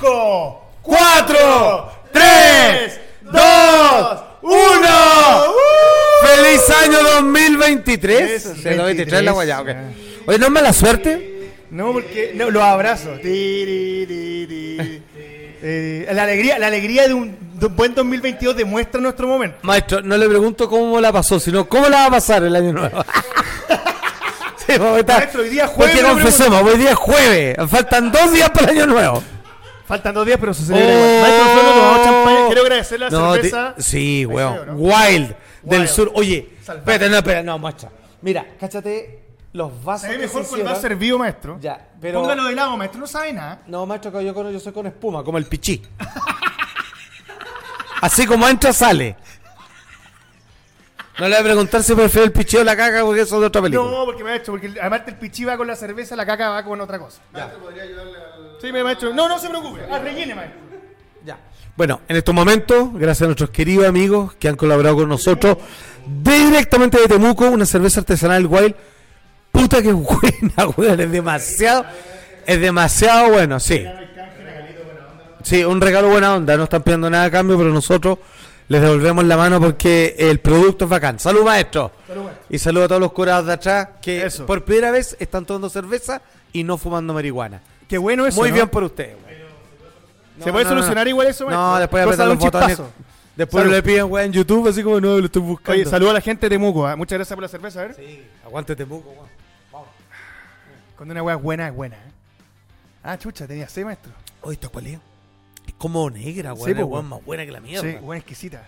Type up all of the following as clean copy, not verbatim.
5, 4, 3, 2, 1. ¡Feliz año 2023! 2023 la guaya, okay. Oye, ¿no es mala suerte? No, porque no, los abrazos. La alegría de un buen 2022 demuestra nuestro momento. Maestro, no le pregunto cómo la pasó, sino cómo la va a pasar el año nuevo. Sí, Maestro, hoy día es jueves. Porque confesemos, hoy día es jueves. Faltan 2 días para el año nuevo. Faltan 2 días, pero se celebra igual. Maestro, nosotros tomamos champaña. Quiero agradecer la cerveza. Sí, weón. Deseo, ¿no? Wild del sur. Oye, Salvaje. espérate, no, maestra. Mira, cáchate los vasos. Se ve que mejor se con el vaso hicieron. servido, maestro. Ya, pero. Póngalo de lado, maestro. No sabe nada. No, maestro, que yo soy con espuma, como el pichí. Así como entra, sale. No le voy a preguntar si prefiere el pichí o la caca, porque eso es de otra película. No, porque maestro, porque además el pichí va con la cerveza, la caca va con otra cosa. Ya. Sí, maestro. No se preocupe. Rellene, maestro. Ya. Bueno, en estos momentos, gracias a nuestros queridos amigos que han colaborado con nosotros, directamente de Temuco, una cerveza artesanal Wild. Puta que buena, weón, es demasiado bueno, sí. Sí, un regalo buena onda, no están pidiendo nada a cambio, pero nosotros les devolvemos la mano porque el producto es bacán. Salud, maestro. Salud, maestro. Y saludo a todos los curados de atrás que Eso. por primera vez están tomando cerveza y no fumando marihuana. Qué bueno eso. Muy ¿no? bien por ustedes, weón. ¿Se puede solucionar igual eso, maestro? No, después Cosa apretar de los un botones. chispazo. Después Salud. le piden, weón, en YouTube, así como no, lo estoy buscando. Oye, saludo a la gente de Temuco. Muchas gracias por la cerveza, a ver. Sí, aguante Temuco, weón. Vamos. Cuando una weá es buena, es buena. Ah, chucha, tenía 6, maestro. Oye, ¿esto cuál es? Es como negra, weón. Sí, Es po, weón weón. más buena que la mierda. Sí, buena exquisita.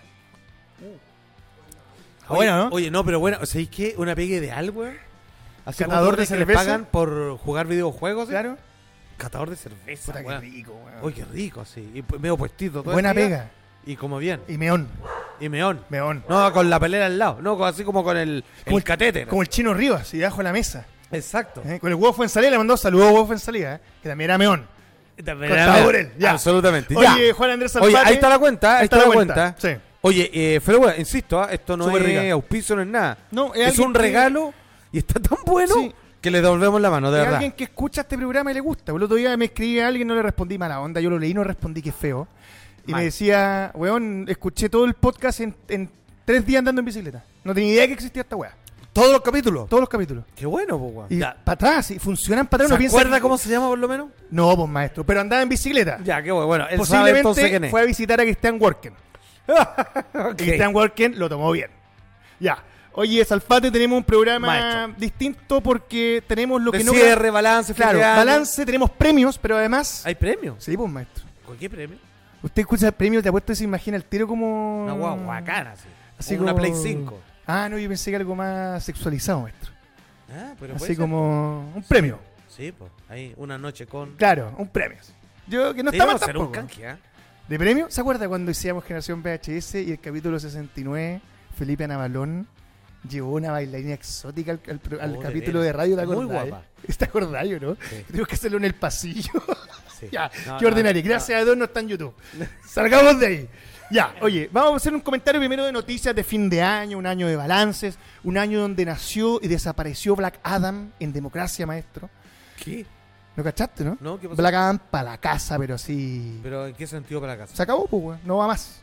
Oye, Buena, ¿no? Oye, no, pero bueno, ¿sabéis qué? Una pegue de algo, weón. Así como Catador todos de que les cerveza. pagan por jugar videojuegos, ¿sí? Claro. Catador de cerveza, Puta, qué weón. rico, weón. Oye, qué rico, sí. Y medio puestito. todo Buena el día. pega. Y como bien. Y meón. Y meón. Meón. No, con la pelera al lado. No, así como con el catéter. Como el chino Rivas, y debajo de la mesa. Exacto. Con el huevo fue en salida, le mandó saludos a huevo fue en salida, que también era meón. Contador él, ya. Absolutamente. Oye, Ya. Juan Andrés Salpate. Oye, ahí está la cuenta. Ahí está la cuenta. Sí. Oye, pero bueno, insisto, esto no Súper es rica. auspicio, no es nada. No, es alguien un que- regalo y está tan bueno Sí. que le devolvemos la mano, de Hay verdad. alguien que escucha este programa y le gusta. El otro día me escribí a alguien, no le respondí mala onda. Yo lo leí, no respondí que feo. Y Mal. me decía, weón, escuché todo el podcast en 3 días andando en bicicleta. No tenía idea que existía esta weá. Todos los capítulos. Todos los capítulos. Qué bueno, pues, weón. Y Ya. para atrás, y funcionan para atrás. ¿Se Uno piensa acuerda que- cómo se llama, por lo menos? No, pues maestro, pero andaba en bicicleta. Ya, qué bueno. Bueno, él sabe entonces quién Posiblemente es. fue a visitar a Cristian Worken. Ok. Cristian Worken lo tomó bien. Ya. Oye, Salfate, tenemos un programa Maestro. distinto porque tenemos lo De que no... cierre, balance, fin Claro, de año. balance, tenemos premios, pero además... ¿Hay premios? Sí, pues maestro. ¿Con qué premio? Usted escucha el premio, te apuesto y se imagina el tiro como... Una guaguacana, sí. Así Como una como- Play 5. Ah, no, yo pensé que algo más sexualizado, maestro. Ah, pero puede Así ser. como un premio. Sí, pues. Ahí, una noche con... Claro, un premio. Yo que no Sí, está mal vamos a hacer un tampoco. canje, ¿ah? ¿De premio? ¿Se acuerda cuando hicimos Generación VHS y el capítulo 69, Felipe Anabalón llevó una bailarina exótica al Oh, de capítulo veras. de radio? ¿Te Muy acordás? guapa. ¿Te acordás, no? Sí. Tenemos que hacerlo en el pasillo. Sí. Ya, No, qué no, ordinario. no. Gracias a Dios no está en YouTube. Salgamos de ahí. Ya, oye, vamos a hacer un comentario primero de noticias de fin de año, un año de balances, un año donde nació y desapareció Black Adam en democracia, maestro. ¿Qué? ¿Lo cachaste, no? No, ¿qué pasó? Black Adam para la casa, pero sí. ¿Pero en qué sentido para la casa? Se acabó, pues, weón. No va más.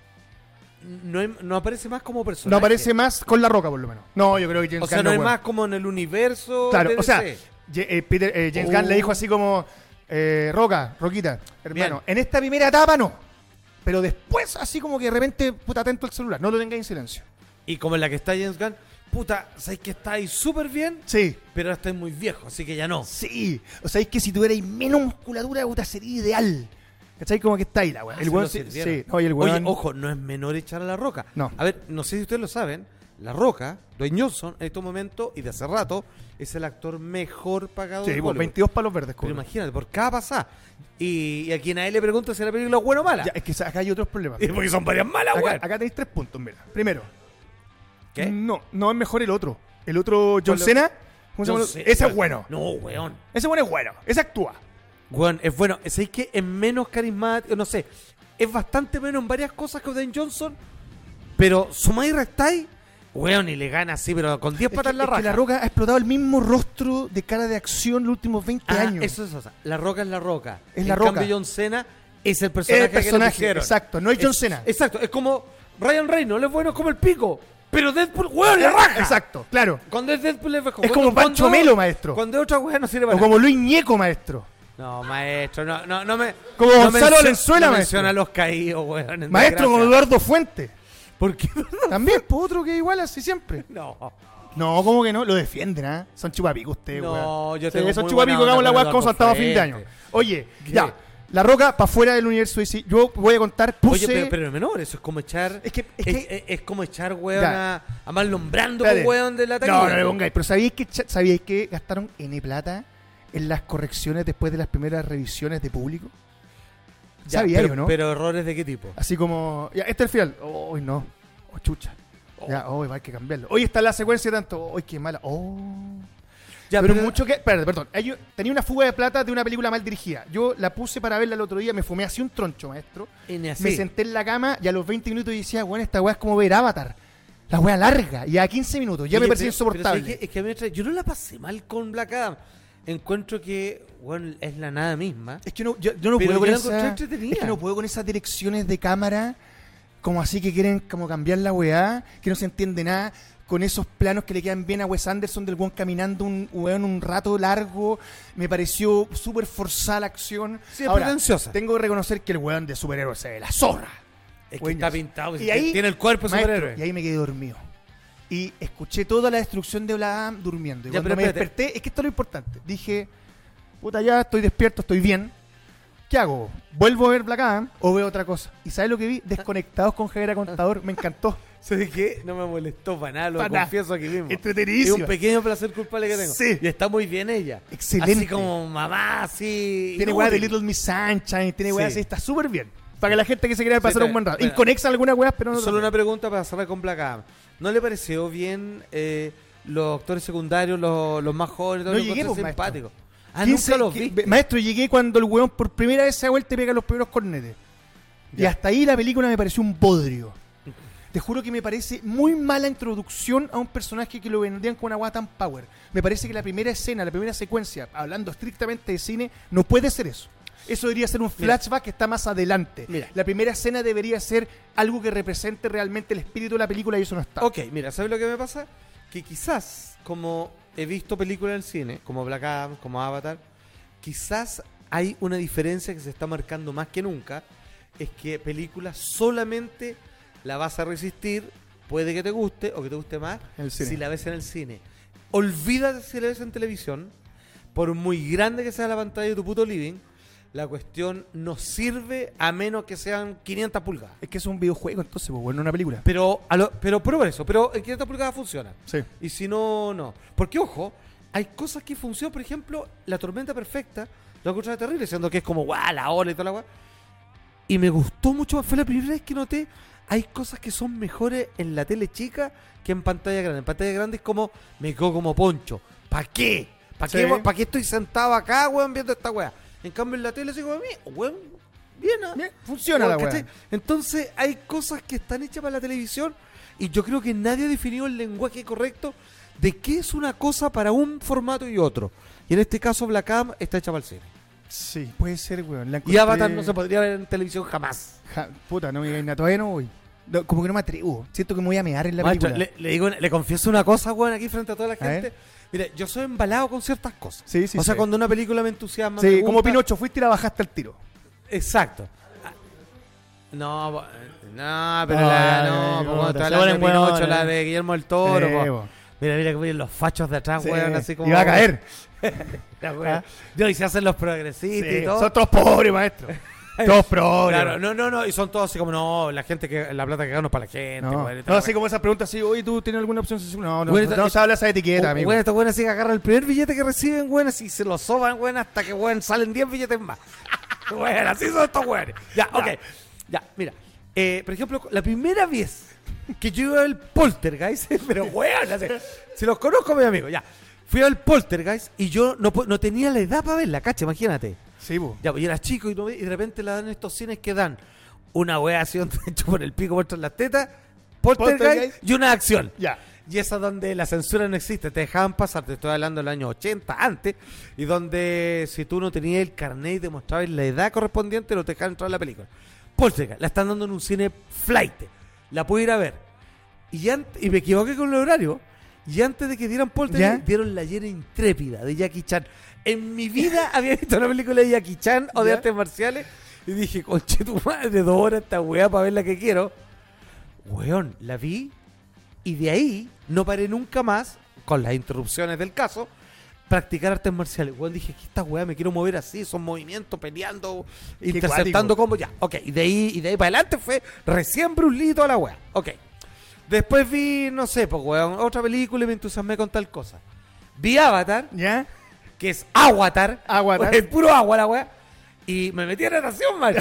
No aparece más como personaje. No aparece más con la roca, por lo menos. No, yo creo que James O sea, Gunn no hay weón. más como en el universo. Claro, de o sea, DC. James Gunn le dijo así como: Roquita, hermano, Bien. en esta primera etapa no. Pero después, así como que de repente, puta, atento al celular, no lo tengáis en silencio. Y como en la que está James Gunn, puta, sabes que está ahí súper bien, Sí, pero ahora estáis muy viejo, así que ya no. sí. O sea, es que si tuvierais menos musculatura, puta, sería ideal. ¿Cachai? Como que está ahí la weá. Ah, El se weón lo sí, sirvieron. sí. Oye, el Oye, weón. ojo, no es menor echar a La Roca. No. A ver, no sé si ustedes lo saben, La Roca, Dwayne Johnson, en estos momentos y de hace rato, es el actor mejor pagado Sí, de pues, Hollywood. 22 palos verdes, Pero cobra. imagínate, por cada pasada. Y a quien a él le pregunta si la película es buena o mala. Ya, es que acá hay otros problemas. Porque son varias malas, Acá, weón. acá tenéis 3 puntos, mira. Primero, ¿Qué? no es mejor el otro. El otro, John ¿Cuál Cena. ¿Cómo se No llama? sé, Ese es weón. bueno. No, weón. Ese bueno es bueno. Ese actúa. Weón, es bueno. ¿Sabéis que es menos carismático? No sé. Es bastante menos en varias cosas que Dwayne Johnson. Pero sumáis y restáis, weón, y le gana así, pero con 10 patas en la Es que raja. La Roca ha explotado el mismo rostro de cara de acción los últimos 20 Ah, años. eso es, o sea, La Roca es La Roca. Es en La Roca. cambio, John Cena es el personaje, que le pusieron. exacto, no es John Cena. Exacto, es como Ryan Reynolds, es bueno como el pico. Pero Deadpool, weón, le raja. Exacto, claro. Cuando es Deadpool es Es como Pancho Melo, maestro. Cuando es otra weón no sirve para O como Luis Ñeco, maestro. No, maestro, no me... Como no Gonzalo Valenzuela, no maestro. menciona a los caídos, weón. Maestro como Eduardo Fuente. ¿Por qué? También, pues otro que igual así siempre. No. No, ¿cómo que no? Lo defienden, ¿ah? Son chupapicos ustedes, No, weón. yo Sí, tengo son muy chupapicos, buena hagamos la onda weá con como saltado a fin de Eduardo año. Fuente. Oye, ¿Qué? ya. La Roca para fuera del universo DC. Yo voy a contar, puse... Oye, pero es menor, eso es como echar... Es como echar, weón, Ya. a Marlon Brando, Espérate. weón, de la taquilla. No le pongáis. Pero ¿sabíais que gastaron N plata en las correcciones después de las primeras revisiones de público? Ya, ¿Sabíais pero, o no? Pero errores de qué tipo. Así como, ya, este es el final. Hoy no. Oh, chucha. Ya, hoy hay que cambiarlo. Hoy está la secuencia tanto. Hoy qué mala. Ya, pero mucho que. Perdón. Tenía una fuga de plata de una película mal dirigida. Yo la puse para verla el otro día, me fumé así un troncho, maestro. Me senté en la cama y a los 20 minutos decía, bueno, esta weá es como ver Avatar. La weá larga. Y a 15 minutos. Ya me parecía insoportable. Es que a mí yo no la pasé mal con Black Adam. Encuentro que, bueno, es la nada misma. Es que yo no Pero puedo con yo la encontré esa, entretenida. es que no puedo con esas direcciones de cámara como así que quieren como cambiar la weá, que no se entiende nada, con esos planos que le quedan bien a Wes Anderson del weón caminando un rato largo. Me pareció súper forzada la acción. Sí, es Ahora, pretenciosa. tengo que reconocer que el weón de superhéroe se ve la zorra. Es que Bueno, está pintado, y ahí, tiene el cuerpo de maestro, superhéroe. y ahí me quedé dormido. Y escuché toda la destrucción de Black Adam durmiendo. Y Ya, cuando pero me espérate. desperté, es que esto es lo importante. Dije, puta, ya estoy despierto, estoy bien. ¿Qué hago? ¿Vuelvo a ver Black Adam o veo otra cosa? ¿Y sabes lo que vi? Desconectados con Javier Contador. Me encantó. ¿Sabes qué? No me molestó para nada, lo Pa' nada. confieso aquí mismo. Es Entretenidísimo. un pequeño placer culpable que tengo. Sí. Y está muy bien ella. Excelente. Así como mamá, así. Tiene weá de Little Miss Sunshine, tiene weá Sí. así, está súper bien. Para que la gente que se quiera Sí, pasar está un buen rato. bien. Inconexa alguna weá, pero no. Solo una pregunta para cerrar con Black Adam. ¿No le pareció bien los actores secundarios, los más jóvenes, todo No lo llegué, encontré pues, simpático? 15, Nunca los vi. Maestro, llegué cuando el weón por primera vez se da vuelta y pega los primeros cornetes. Y Ya. hasta ahí la película me pareció un bodrio. Te juro que me parece muy mala introducción a un personaje que lo vendían con una weá tan power. Me parece que la primera escena, la primera secuencia, hablando estrictamente de cine, no puede ser eso. Eso debería ser un flashback que está más adelante. Mira. La primera escena debería ser algo que represente realmente el espíritu de la película y eso no está. Ok, mira, ¿sabes lo que me pasa? Que quizás, como he visto películas en el cine, como Black Adam, como Avatar, quizás hay una diferencia que se está marcando más que nunca, es que películas solamente la vas a resistir, puede que te guste o que te guste más, En el cine. si la ves en el cine. Olvídate si la ves en televisión, por muy grande que sea la pantalla de tu puto living, la cuestión no sirve a menos que sean 500 pulgadas. Es que es un videojuego, entonces, pues, bueno, una película. Pero prueba eso, pero en 500 pulgadas funciona. Sí. Y si no, no. Porque, ojo, hay cosas que funcionan. Por ejemplo, La Tormenta Perfecta, lo encontré terrible, siendo que es como, guau, la ola y toda la guau. Y me gustó mucho más. Fue la primera vez que noté, hay cosas que son mejores en la tele chica que en pantalla grande. En pantalla grande es como, me quedo como poncho. ¿Para qué? ¿Para Sí. qué, ¿Para qué estoy sentado acá, weón, viendo esta weá? En cambio, en la tele, así como, weón, bien, ¿ah? Bien, funciona la ¿cachai? weá. Entonces hay cosas que están hechas para la televisión y yo creo que nadie ha definido el lenguaje correcto de qué es una cosa para un formato y otro. Y en este caso Black Adam está hecha para el cine. Sí, puede ser, weón. La Y encontré- Avatar no se podría ver en televisión jamás. Puta, no me digáis nada, todavía no voy. No, como que no me atrevo. Siento que me voy a mear en la Maestro, película. le confieso una cosa, weón, aquí frente a toda la A gente. ver. Mira, yo soy embalado con ciertas cosas. Sí, sí, o sea, sí. cuando una película me entusiasma, me Sí, gusta. como Pinocho, fuiste y la bajaste al tiro. Exacto. No, pero No, la, ya, no, ya, como ya, está se la de ponen Pinocho, hueones. la de Guillermo del Toro, po. po. Mira, que vienen los fachos de atrás, Sí. weón, así como... Y va a caer. La weá. Yo, y se hacen los progresistas y Sí, todo. son todos pobres, maestro. Todos pobres. Claro, no, y son todos así como, no, la gente que, la plata que gano es para la gente, No, weón, y no, tal, así weón. como esas preguntas así, oye, ¿tú tienes alguna opción? No, Bueno, no se habla esa etiqueta, amigo. Weón, estos weones así que agarran el primer billete que reciben, weón, así se lo soban, weón, hasta que, weón, salen 10 billetes más. Weón, así son estos weones. Ya, ok. Ya, mira. Por ejemplo, la primera vez que yo iba al Poltergeist, pero weón, así, si los conozco, mi amigo, ya. Fui al Poltergeist y yo no tenía la edad para verla, cacha, imagínate. Sí, po. Ya, pues yo era chico y de repente la dan estos cines que dan una wea así donde hecho por el pico muestran las tetas, Poltergeist Poltergeist. y una acción. Ya. Y esa donde la censura no existe, te dejaban pasar, te estoy hablando del año 80, antes, y donde si tú no tenías el carnet y demostrabas la edad correspondiente, no te dejaban entrar a la película. Poltergeist, la están dando en un cine flight, la pude ir a ver. Y me equivoqué con el horario, y antes de que dieran Poltergeist, dieron La hiena intrépida de Jackie Chan. En mi vida había visto una película de Jackie Chan o de artes marciales, y dije, conche tu madre, 2 horas esta weá para ver la que quiero. Weón, la vi, y de ahí no paré nunca más, con las interrupciones del caso, practicar artes marciales. Weón, dije, que esta weá me quiero mover así, son movimientos, peleando, interceptando combos, ya, ok. Y de ahí para adelante fue recién Bruce Lee y toda la weá, ok. Después vi, no sé, pues weón, otra película y me entusiasmé con tal cosa. Vi Avatar, ¿Ya? que es Aguatar, es puro agua la weá, y me metí a natación, man.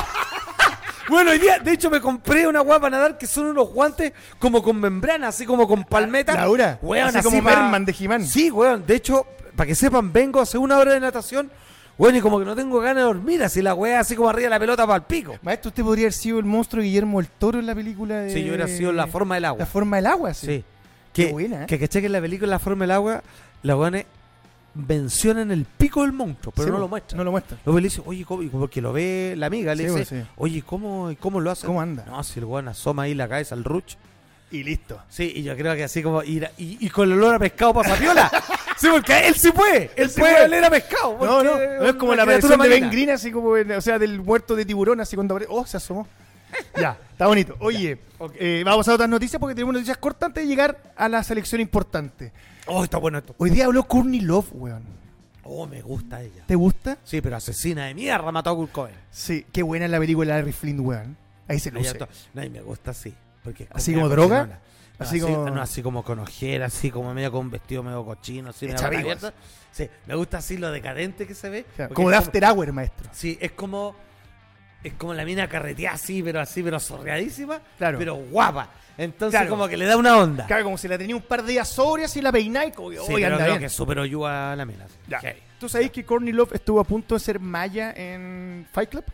Bueno, hoy día, de hecho, me compré una guapa para nadar que son unos guantes como con membrana, así como con palmeta. Laura, weón, así como Merman de He-Man. Sí, weón. De hecho, para que sepan, vengo hace 1 hora de natación, weón, y como que no tengo ganas de dormir, así la weá, así como arriba de la pelota para el pico. Maestro, usted podría haber sido el monstruo Guillermo el Toro en la película de... Sí, yo hubiera sido La forma del agua. La forma del agua, sí. Sí. Qué buena, ¿eh? Que caché que en la película La forma del agua, la weones mencionan el pico del monstruo, pero Sí, no lo muestran. No lo muestra. Luego le dice, oye, ¿cómo? Y porque lo ve la amiga, le Sí, dice, sí. oye, ¿cómo lo hace? ¿Cómo anda? No, si el weón asoma ahí la cabeza al ruch. Y listo. Sí, y yo creo que así como y con el olor a pescado pasa piola. Sí, porque él sí puede. Él sí puede puede. oler a pescado. No es como la aparición de Ben Green, así como, o sea, del muerto de tiburón, así cuando se asomó. Ya, está bonito. Oye, okay. Vamos a otras noticias porque tenemos noticias cortas antes de llegar a la selección importante. Oh, está bueno esto. Hoy día habló Courtney Love, weón. Oh, me gusta ella. ¿Te gusta? Sí, pero asesina de mierda mató a Kurt Cobain. Sí, qué buena es la película de Larry Flint, weón. Ahí se luce. No, y me gusta así. Porque ¿Así como droga? No, así como con ojeras, así como medio con un vestido medio cochino, así medio abierta. Sí, me gusta así lo decadente que se ve. Como de After Hour, maestro. Sí, es como la mina carreteada pero sorreadísima, claro. Pero guapa. Entonces claro. Como que le da una onda. Claro, como si la tenía un par de días sobrias y la peináis, como que, sí, pero anda creo bien. que superó yo a la mina. Ya. Okay. ¿Tú sabés que Courtney Love estuvo a punto de ser Maya en Fight Club?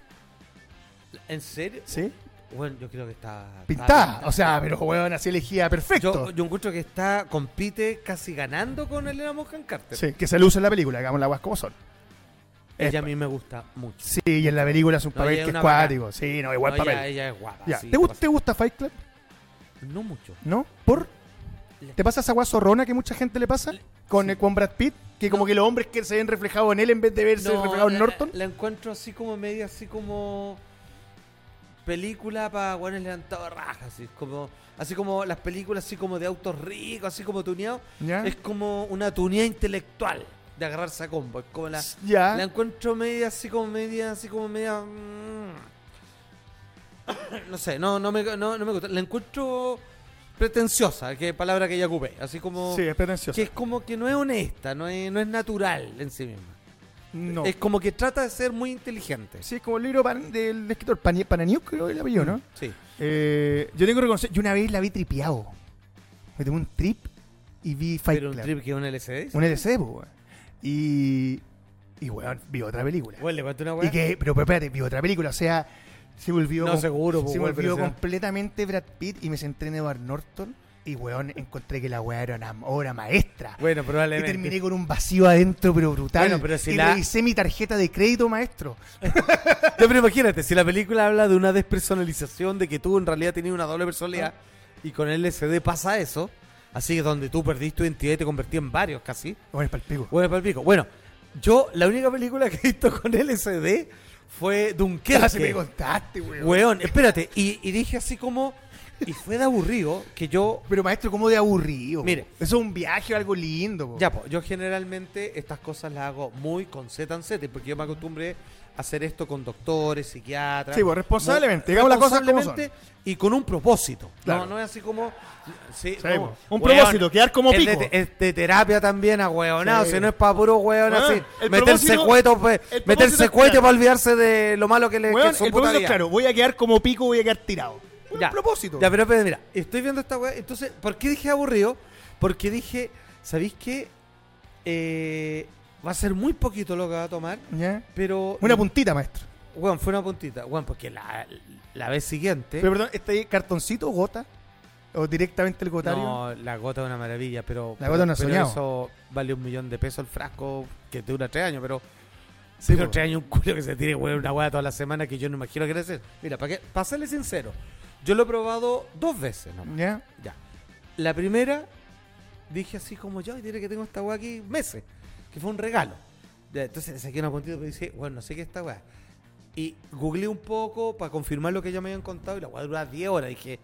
¿En serio? Sí. Bueno, yo creo que está pintada. O sea, pero weón, así elegía perfecto. Yo encuentro que compite casi ganando con Helena Bonham Carter. Sí, que se luce en la película, digamos las guas como son. Ella a mí me gusta mucho. Sí, y en la película es un papel que es cuático. Sí, no, igual papel. Ella es guapa. Ya. Sí, ¿Te gusta Fight Club? No mucho. ¿No? ¿Por? ¿Te pasa esa guas zorrona que mucha gente le pasa? Con Brad Pitt, que como que los hombres que se ven reflejados en él en vez de verse reflejados en Norton. La encuentro así como media, así como película para guanes levantados de rajas, así como las películas así como de autos ricos, así como tuneados. Es como una tuneada intelectual de agarrarse a combo. Es como la encuentro media, así como media. No sé, no me gusta. La encuentro pretenciosa, que es palabra que ella ocupé, así como. Sí, es pretenciosa. Que es como que no es honesta, no es natural en sí misma. No. Es como que trata de ser muy inteligente. Sí, es como el libro del escritor Pananiuk, creo que el apellido, ¿no? Sí. Yo tengo que reconocer, yo una vez la vi tripeado. Me tomé un trip y vi Fight Club. ¿Pero un trip que es un LCD? Un LCD, pues, weón. Y weón, vi otra película. Bueno, le cuento una weá. Pero espérate, vi otra película, o sea, se volvió, se volvió completamente Brad Pitt y me centré en Edward Norton. Y weón, encontré que la weá era una obra maestra. Bueno, probablemente. Y terminé con un vacío adentro, pero brutal. Bueno, pero si y revisé mi tarjeta de crédito, maestro. Pero imagínate, si la película habla de una despersonalización, de que tú en realidad tenías una doble personalidad, y con el LSD pasa eso, así que donde tú perdiste tu identidad y te convertí en varios casi. Bueno, es palpico. Bueno, yo la única película que he visto con LSD fue Dunkerque. Si me contaste, weón. Weón, espérate, y dije así como... Y fue de aburrido que yo... Pero maestro, ¿cómo de aburrido? Mire. Eso es un viaje o algo lindo. Po. Ya, pues, yo generalmente estas cosas las hago muy con Z porque yo me acostumbré a hacer esto con doctores, psiquiatras. Sí, pues responsablemente, digamos las cosas como son. Y con un propósito. Claro. No es así como... Sí, un propósito, quedar como pico. Es de terapia también a huevonado, si no es para puro huevón así. Meterse cueto para olvidarse de lo malo que le weón, que son el propósito es claro, voy a quedar como pico, voy a quedar tirado. Ya, propósito. Ya, pero mira, estoy viendo esta weá. Entonces, ¿por qué dije aburrido? Porque dije, ¿sabéis qué? Va a ser muy poquito lo que va a tomar. ¿Ya? Pero. Una puntita, maestro. Bueno, fue una puntita. Bueno, porque la vez siguiente. Pero perdón, ¿este cartoncito o gota? ¿O directamente el gotario? No, la gota es una maravilla, pero... La gota no es pero soñado. eso vale $1.000.000 el frasco, que dura 3 años, pero... Sí, pero po. 3 años un culo que se tire, weón, una weá toda la semana que yo no imagino crecer. Mira, para serle sincero, yo lo he probado 2 veces, ¿no? ¿Ya? Ya. La primera, dije así como yo, y diré que tengo esta weá aquí meses, que fue un regalo. Ya, entonces saqué una puntita y dije, bueno, no sé qué es esta weá. Y googleé un poco para confirmar lo que ya me habían contado y la weá duraba 10 horas. Dije,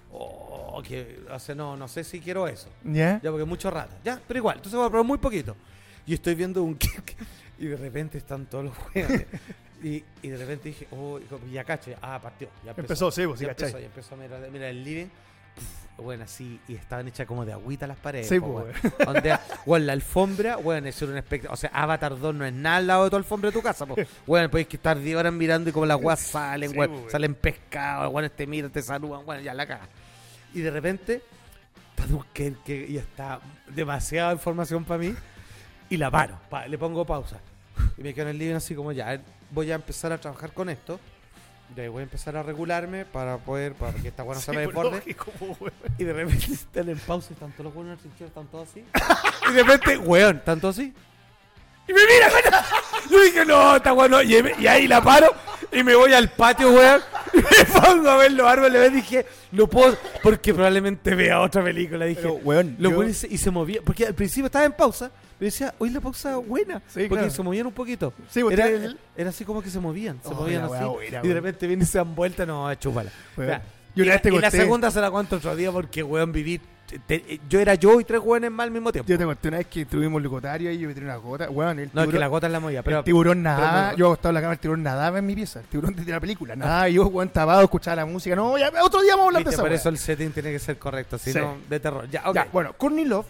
o sea, no sé si quiero eso. ¿Ya? Ya, porque es mucho rata. Ya, pero igual, entonces voy a probar muy poquito. Y estoy viendo un y de repente están todos los weones. Y de repente dije, ya caché, partió. Ya Empezó, sí, pues, sí, ya cachai. empezó a mirar el living. Bueno, así, y estaban hechas como de agüita las paredes. Sí, po, pues, weón. Donde, bueno, la alfombra, bueno, eso era un espectáculo. O sea, Avatar 2 no es nada al lado de tu alfombra de tu casa, pues. Bueno, podéis que estar 10 horas mirando y como las guas salen, Sí, weón, pues. salen pescados, bueno, te miran, te saludan, bueno, ya la caga. Y de repente, que ya está demasiada información para mí, y la paro, le pongo pausa. Y me quedo en el living así como ya, voy a empezar a trabajar con esto. Voy a empezar a regularme para que esta weá no se me desborde. Y de repente están en pausa y están todos los weones en la trinchera, están todos así. Y de repente, weón, están todos así. Y me mira, weón. Yo dije, no, esta weón no. Y ahí la paro y me voy al patio, weón. Y me pongo a ver los árboles. Y dije, no puedo, porque probablemente vea otra película. Dije, Pero, weón, los yo- weones y se movía. Porque al principio estaba en pausa. Pero decía, hoy la pausa buena. Sí, porque claro. se movían un poquito. Sí, porque Era así como que se movían. Se Oh, movían la así. weá buena, Y de weón. repente viene y se dan vuelta. No, chúpala. Weón. Ya. Yo una vez te Y la conté- segunda se la cuento otro día porque, weón, viví. Yo era yo y 3 weones más al mismo tiempo. Yo te conté una vez que tuvimos locutorio y yo me tiré una gota. Weón, el No, es que tiburón, la gota es la movía. Pero el tiburón nadaba. pero- Yo acostado en la cama, el tiburón nadaba en mi pieza. El tiburón de la película. Nadaba y yo, weón, tapado, escuchaba la música. No, ya, otro día vamos a hablar de viste, esa por weá. eso el setting tiene que ser correcto, si Sí. no, de terror. Ya, ok. Ya, bueno, Courtney Love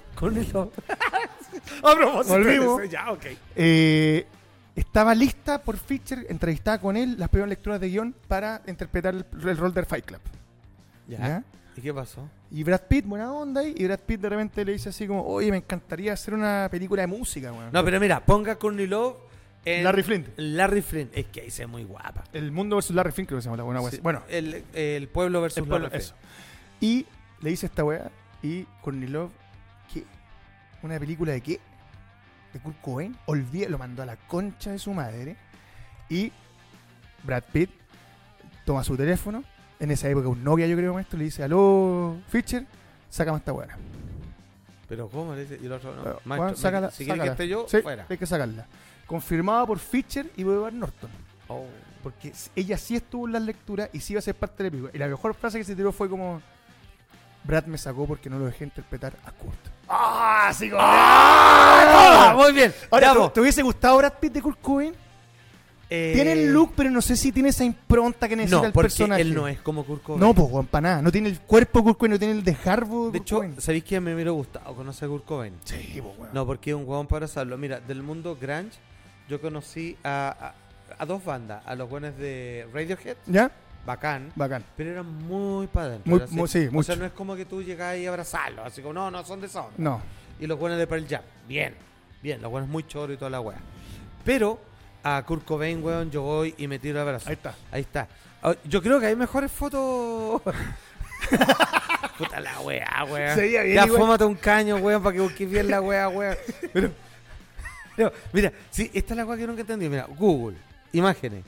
A propósito de Volvimos. eso, ya, ok. estaba lista por Fischer, entrevistada con él, las primeras lecturas de guión para interpretar el rol del Fight Club. Ya. ¿Ya? ¿Y qué pasó? Y Brad Pitt, buena onda ahí, y Brad Pitt de repente le dice así como, oye, me encantaría hacer una película de música, weón. No, pero mira, ponga Courtney Love en Larry Flint. Larry Flint. Es que ahí se ve muy guapa. El mundo versus Larry Flint, creo que se llama la buena weá. Sí. Bueno, El pueblo versus el pueblo, Larry eso. Y le dice esta weá, y Courtney Love, ¿qué? ¿Una película de qué? ¿De Kurt Cobain? Olvide, lo mandó a la concha de su madre. Y Brad Pitt toma su teléfono, en esa época un Nokia, yo creo, maestro, le dice, aló, Fischer, sácame esta weá. Pero ¿cómo le dice? Y el otro no. Bueno, Maestro, sácala, si quiere que sácala. esté yo, Sí, fuera. hay que sacarla. Confirmada por Fischer y por Edward Norton. Oh. Porque ella sí estuvo en las lecturas y sí iba a ser parte del película. Y la mejor frase que se tiró fue como, Brad me sacó porque no lo dejé interpretar a Kurt. ¡Ah! Así como... ¡Ah! Muy bien. Ahora, Ya, ¿te, po. te hubiese gustado Brad Pitt de Kurt Cobain? Tiene el look, pero no sé si tiene esa impronta que necesita No, el porque personaje. él no es como Kurt Cobain. No, pues, para nada. No tiene el cuerpo de Kurt Cobain, no tiene el desgarbo de De Kurt hecho, Cobain. ¿sabéis que me hubiera gustado conocer a Kurt Cobain? Sí, pues, weón. No, porque es un huevón para saberlo. Mira, del mundo grunge, yo conocí a 2 bandas. A los buenos de Radiohead, ¿Ya? bacán, Bacán. pero eran muy para adentro. Muy- era así. muy- sí, o mucho. sea, no es como que tú llegás y abrazarlos, así como, no, son de son. No. Y los buenos de Pearl Jam, bien, los buenos muy choros y toda la wea. Pero a Kurt Cobain, weón, yo voy y me tiro el abrazo. Ahí está. Ahí está. Yo creo que hay mejores fotos. Puta la wea, weón. Se veía bien Ya igual. fómate un caño, weón, para que busques bien la wea, weón. Pero, mira, sí, esta es la wea que nunca entendí. Mira, Google, imágenes.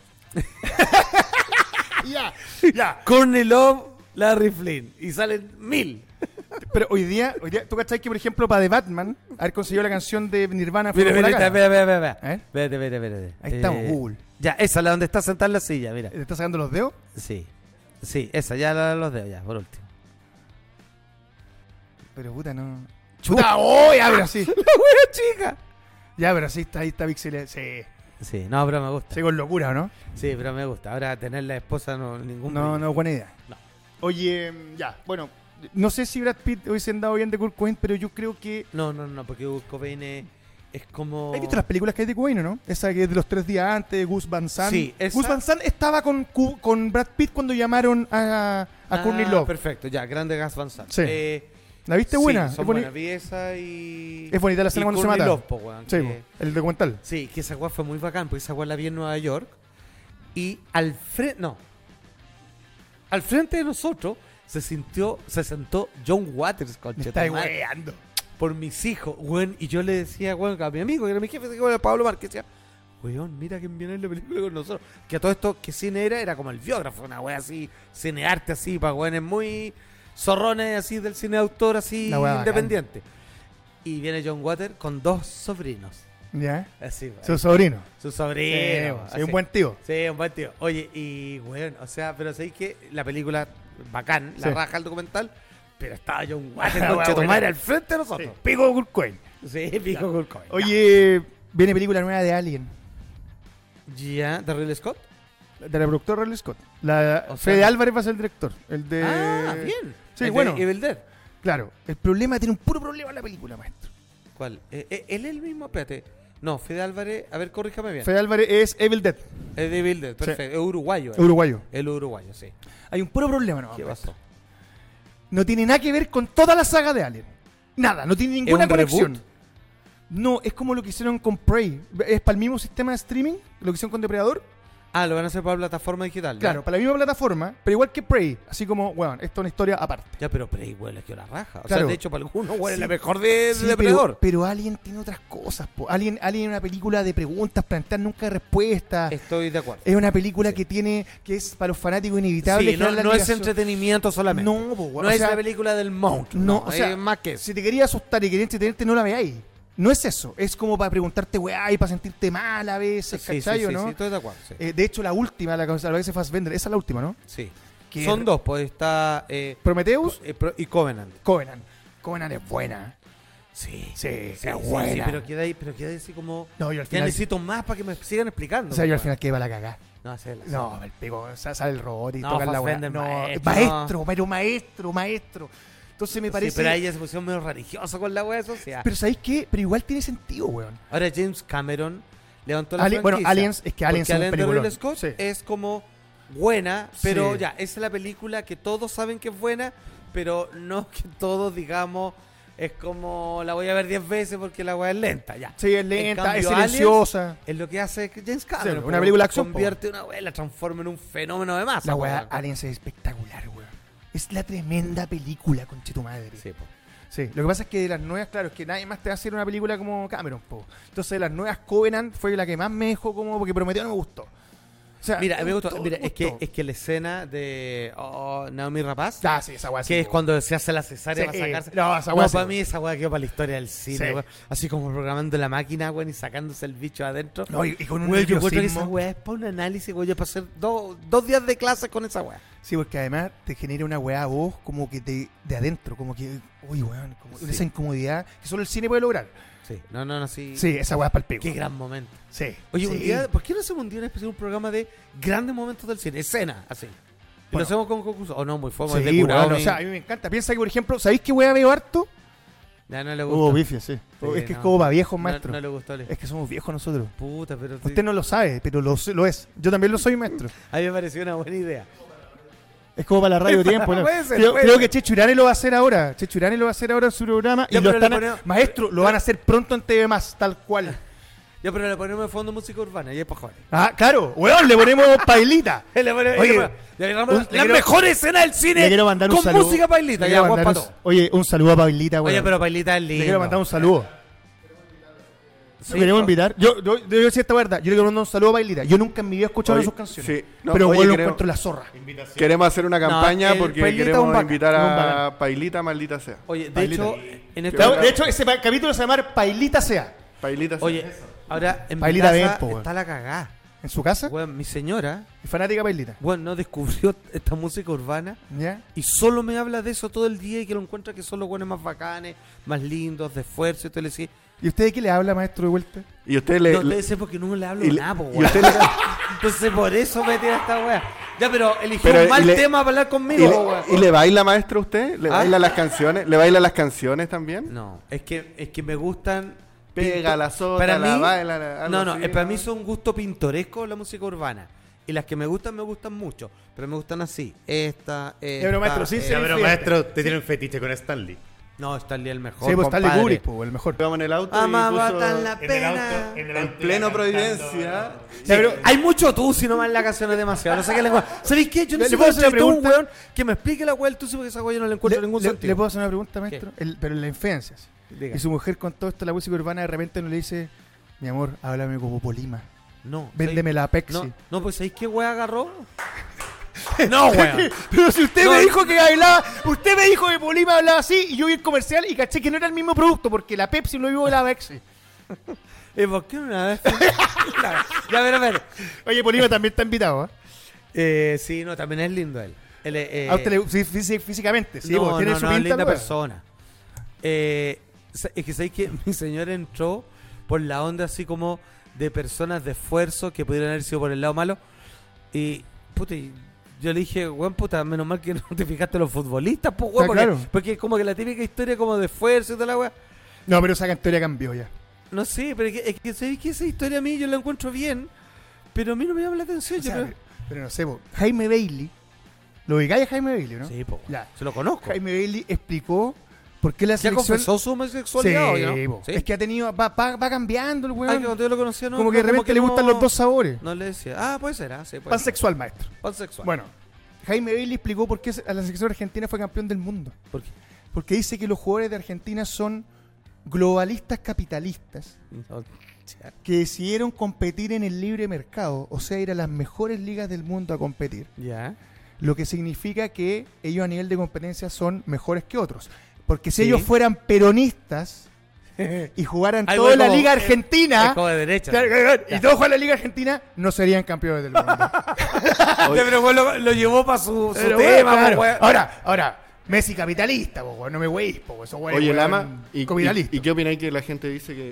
Ya, ya. Courtney Love, Larry Flynn. Y salen 1000. Pero hoy día, ¿tú cachai que, por ejemplo, para The Batman, haber conseguido la canción de Nirvana fue Mira, por la mira, cara? espera. ¿Eh? Espérate. Ahí estamos, Google. Ya, esa es la donde está sentada en la silla, mira. ¿Te estás sacando los dedos? Sí, esa, ya los dedos, ya, por último. Pero puta, no. Chuta. ¡Puta! ¡Oh! Ya, pero sí. ¡La wea chica! Ya, pero sí, ahí está pixel. Sí. Sí, no, pero me gusta. Sí, con locura, ¿o no? Sí, pero me gusta. Ahora tener la esposa no ningún No, brillo. no, buena idea. No. Oye, ya, bueno, no sé si Brad Pitt hubiese andado bien de Kurt Cobain, pero yo creo que... No, porque Kurt Cobain es como... ¿Has visto las películas que hay de Cobain, o no? Esa que es de los 3 días antes, Gus Van Sant. Sí, esa- Gus Van Sant estaba con Brad Pitt cuando llamaron a Courtney Love. Perfecto, ya, grande Gas Van Sant. Sí. ¿La viste buena? Sí, son Es boni- buenas. Vi esa y... Es bonita la escena y cuando se Courtney mata. Love, po, weón, Sí, que- el documental. Sí, que esa weá fue muy bacán, porque esa weá la vi en Nueva York. Y al frente de nosotros se sentó John Waters, Me está conchetumare, weando. por mis hijos, weón. Y yo le decía, weón, a mi amigo, que era mi jefe, que era Pablo Márquez, decía, weón, mira quién viene en la película con nosotros. Que a todo esto, ¿qué cine era como el biógrafo, una wea así, cinearte así, para weones muy zorrones así del cine de autor, así, La wea independiente. Y viene John Waters con 2 sobrinos. ¿Ya? Así, weón. Su sobrino. Su Sí, sobrino. sí, un buen tío. Sí, un buen tío. Oye, y weón, o sea, pero sabéis que la película, bacán, la Sí. raja el documental, pero estaba John Waters, La wea conchetumare, buena. al frente de nosotros. Pico Kurt Cobain. Sí, pico Kurt Cobain. Oye, viene película nueva de Alien. Ya, ¿de Ridley Scott? De la productora Ridley Scott. O sea- Fede Álvarez va a ser el director. El de. Ah, bien. Sí, El de bueno. Evil Dead. Claro. El problema, tiene un puro problema la película, maestro. ¿Cuál? ¿Él es el mismo? Espérate. No, Fede Álvarez, a ver, corríjame bien. Fede Álvarez es Evil Dead. Es de Evil Dead, perfecto. Es uruguayo. Es uruguayo. El uruguayo, sí. Hay un puro problema, ¿no? ¿Qué pasó? No tiene nada que ver con toda la saga de Alien. Nada, no tiene ninguna un conexión. reboot? No, es como lo que hicieron con Prey. Es para el mismo sistema de streaming, lo que hicieron con Depredador. Ah, lo van a hacer para plataforma digital. ¿ya? Claro, para la misma plataforma, pero igual que Prey. Así como, bueno, esto es una historia aparte. Ya, pero Prey, güey, le quedó la raja. O Claro. sea, de hecho, para algunos, güey, es Sí. la mejor de Sí, Depredador. pero Alien tiene otras cosas, po. Alien es una película de preguntas, plantear nunca respuestas. Estoy de acuerdo. Es una película que es para los fanáticos inevitable. Sí, no, generar la no es admiración. entretenimiento solamente. No, po, weón. No O es sea, la película del monstruo. No, No, o sea, es más que eso. Si te quería asustar y querías entretenerte, no la veáis. No es eso. Es como para preguntarte, weá, y para sentirte mal a veces, Sí, sí, ¿cachai sí, o no? sí, estoy de acuerdo. Sí. De hecho, la última, la que hace Fassbender, esa es la última, ¿no? Sí. Que Son dos, pues está Prometheus, y Covenant. Covenant. Covenant es buena. Sí, Sí, es sí, buena. pero queda ahí así como. No, yo al Ya final. necesito más para que me sigan explicando. O sea, yo al pues, final que iba a la cagada. No, hacer la No, el pico, sale el robot y No, toca la weá. Fassbender, No, maestro, maestro. Entonces me parece. Sí, pero ahí ya se pusieron medio religioso con la wea social. Pero ¿sabéis qué? Pero igual tiene sentido, weón. Ahora James Cameron levantó la Bueno, franquicia. Aliens, es que Aliens Porque es un Alien de peliculón. Ridley Scott Sí. es como buena, pero Sí. ya, esa es la película que todos saben que es buena, pero no que todos digamos es como la voy a ver 10 veces porque la wea es lenta, ya. Sí, es En lenta, cambio, es silenciosa. Es lo que hace James Cameron. Sí, po, una película de acción, convierte una wea, la transforma en un fenómeno de masa. La po, weá weón. Aliens es espectacular, weón. Es la tremenda película, conche tu madre. Sí, po. Sí, lo que pasa es que de las nuevas, claro, es que nadie más te va a hacer una película como Cameron, po. Entonces, de las nuevas Covenant fue la que más me dejó como, porque prometió no me gustó. O sea, Mira, me gustó. Mira, me gustó. es que la escena de Naomi Rapaz, Ah, sí, esa weá sí, que es po. cuando se hace la cesárea Sí, para sacarse. no, esa weá sí, para po. mí esa weá quedó para la historia del cine, Sí. weón. Así como programando la máquina, weón, y sacándose el bicho adentro. No, y con un Weón, yo encuentro que esa nerviosismo. weá es para un análisis, weón. Yo para hacer dos días de clase con esa weá. Sí, porque además te genera una weá a vos como que de adentro, como que, uy, weón, como Sí. esa incomodidad que solo el cine puede lograr. Sí, no, sí. Sí, esa weá es para el pico. Qué gran momento. Sí. Oye, sí. un día, ¿por qué no hacemos un día en especial un programa de grandes momentos del cine? Escena, así. Y Bueno. lo hacemos con concurso. O no, muy fome, Sí, de curado. weón, o sea, a mí me encanta. Piensa que, por ejemplo, ¿sabéis qué weá veo harto? Ya no le gustó. bifia, sí. Sí, Es que es no. como para viejos, No- maestro. No, le gustó. Es que somos viejos nosotros. Puta, pero... Usted no lo sabe, pero lo es. Yo también lo soy, maestro. A mí me pareció una buena idea. Es como para la radio tiempo, ¿no? Puede ser, Creo, puede creo ser. que Checho Irane lo va a hacer ahora. Checho Irane lo va a hacer ahora en su programa. Ya, Y lo pero le están ponemos- maestro, lo van a hacer pronto en TV Más, tal cual. Ya, pero le ponemos de fondo música urbana y es para jóvenes. Ah, claro. Weón, le ponemos pailita. Le ponemos, Oye, le agarramos le la quiero- mejor escena del cine Le quiero mandar un con saludo. música pailita. Le Ya, quiero guapa mandar todo. Oye, un saludo a Pailita, weón. Oye, pero pailita es lindo. Le quiero mandar un saludo. Sí, Lo queremos oh. invitar. Yo debo decir esta verdad. Yo le quiero mandar un saludo a Pailita. Yo nunca en mi vida he escuchado Oye, sus canciones. sí. No, pero oye, bueno, queremos- encuentro la zorra. Queremos hacer una campaña el porque Pailita es un queremos bacán, invitar es un a bacán. Pailita, maldita sea. Oye, de Pailita. hecho, en Qué bacán. De hecho, ese capítulo se llama Pailita Sea. Pailita sea. Oye, ahora en mi Pailita casa ven, po, weón. está la cagá. ¿En su casa? Weón, mi señora, Es fanática de Pailita. weón, no descubrió esta música urbana ¿Ya? y solo me habla de eso todo el día y que lo encuentra que son los buenos más bacanes, más lindos, de esfuerzo y todo. Le decía, ¿Y usted de qué le habla, maestro, de vuelta? Y usted le. no, le- te sé porque no le hablo y le- nada, po, y weón. usted le- Entonces por eso me tira esta weá. Ya, pero eligió Pero, un mal y le- tema para hablar y conmigo, le, po, weón. y le baila, maestro, usted? ¿Le ¿Ah? baila las canciones? ¿Le baila las canciones también? No, es que me gustan. Pega la sota, para la mí, baila, la- algo no, así, para ¿no? mí son gusto pintoresco la música urbana. Y las que me gustan mucho. Pero me gustan así. Esta. pero, maestro, sí, esta. sí. Ya, pero maestro, usted tiene un fetiche con Stanley. No, Stanley el mejor. Sí, pues Stanley compadre. Kubrick, pues, el mejor. Íbamos en el auto Amaba y puso tan la pena. en pleno Providencia. Sí, pero hay mucho Tusi nomás en la canción, es demasiado. No sé qué le ¿Sabéis qué? Yo no ¿Le sé puedo por hacer qué una un pregunta? weón que me explique la weá del Tusi porque esa weá yo no le encuentro ningún sentido. ¿Le puedo hacer una pregunta, maestro? Pero en la infancia. Sí. Diga. Y su mujer con todo esto, la música urbana, de repente no le dice, mi amor, háblame como Polima. No. Véndeme la Pepsi. No, pues ¿sabéis qué weá agarró? No, weón. Pero si usted No. me dijo que hablaba, usted me dijo que Polima hablaba así y yo vi el comercial y caché que no era el mismo producto porque la Pepsi no vivo de la Pepsi. ¿Por qué una vez? Ya, a ver. Oye, Polima también está invitado, Sí, no, también es lindo él. A usted le, físicamente, sí, porque tiene su es pinta. linda weón. persona. Es que sabéis que mi señora entró por la onda así como de personas de esfuerzo que pudieran haber sido por el lado malo. Y, puta, yo le dije, weón, puta, menos mal que no te fijaste en los futbolistas, pues, weón, Ah, claro. porque es como que la típica historia como de esfuerzo y toda la weá. No, pero esa historia cambió ya. No sé, pero es que sabéis que esa historia a mí yo la encuentro bien, pero a mí no me llama la atención. O sea, yo creo- pero no sé, po, Jaime Bailey, ¿lo ubicáis a Jaime Bailey, no? Sí, pues, Ya. se lo conozco. Jaime Bailey explicó por qué la ¿Ya selección... confesó su homosexualidad o Sí, no? po. Es que ha tenido, va cambiando el Ah, weón. que cuando yo lo conocía no. como que de no, repente le no- gustan los dos sabores. No le decía. Ah, puede ser, sí, puede ser. Pansexual, maestro. Pansexual. Bueno, Jaime Bailey explicó por qué a la selección argentina fue campeón del mundo. ¿Por qué? Porque dice que los jugadores de Argentina son globalistas capitalistas No, ya. que decidieron competir en el libre mercado, o sea, ir a las mejores ligas del mundo a competir. Ya. Lo que significa que ellos a nivel de competencia son mejores que otros. Porque si Sí. ellos fueran peronistas y jugaran Ay, toda güey, la como- Liga Es Argentina, como de derecha. claro, claro, y todos juegan la Liga Argentina, no serían campeones del mundo. Ya, pero güey, lo llevó para su Pero, tema, bueno, claro. güey. Ahora, Messi capitalista, po, güey, no me weís, po, esos güeyes, Oye, güey, Lama, capitalistas. ¿y qué opináis que la gente dice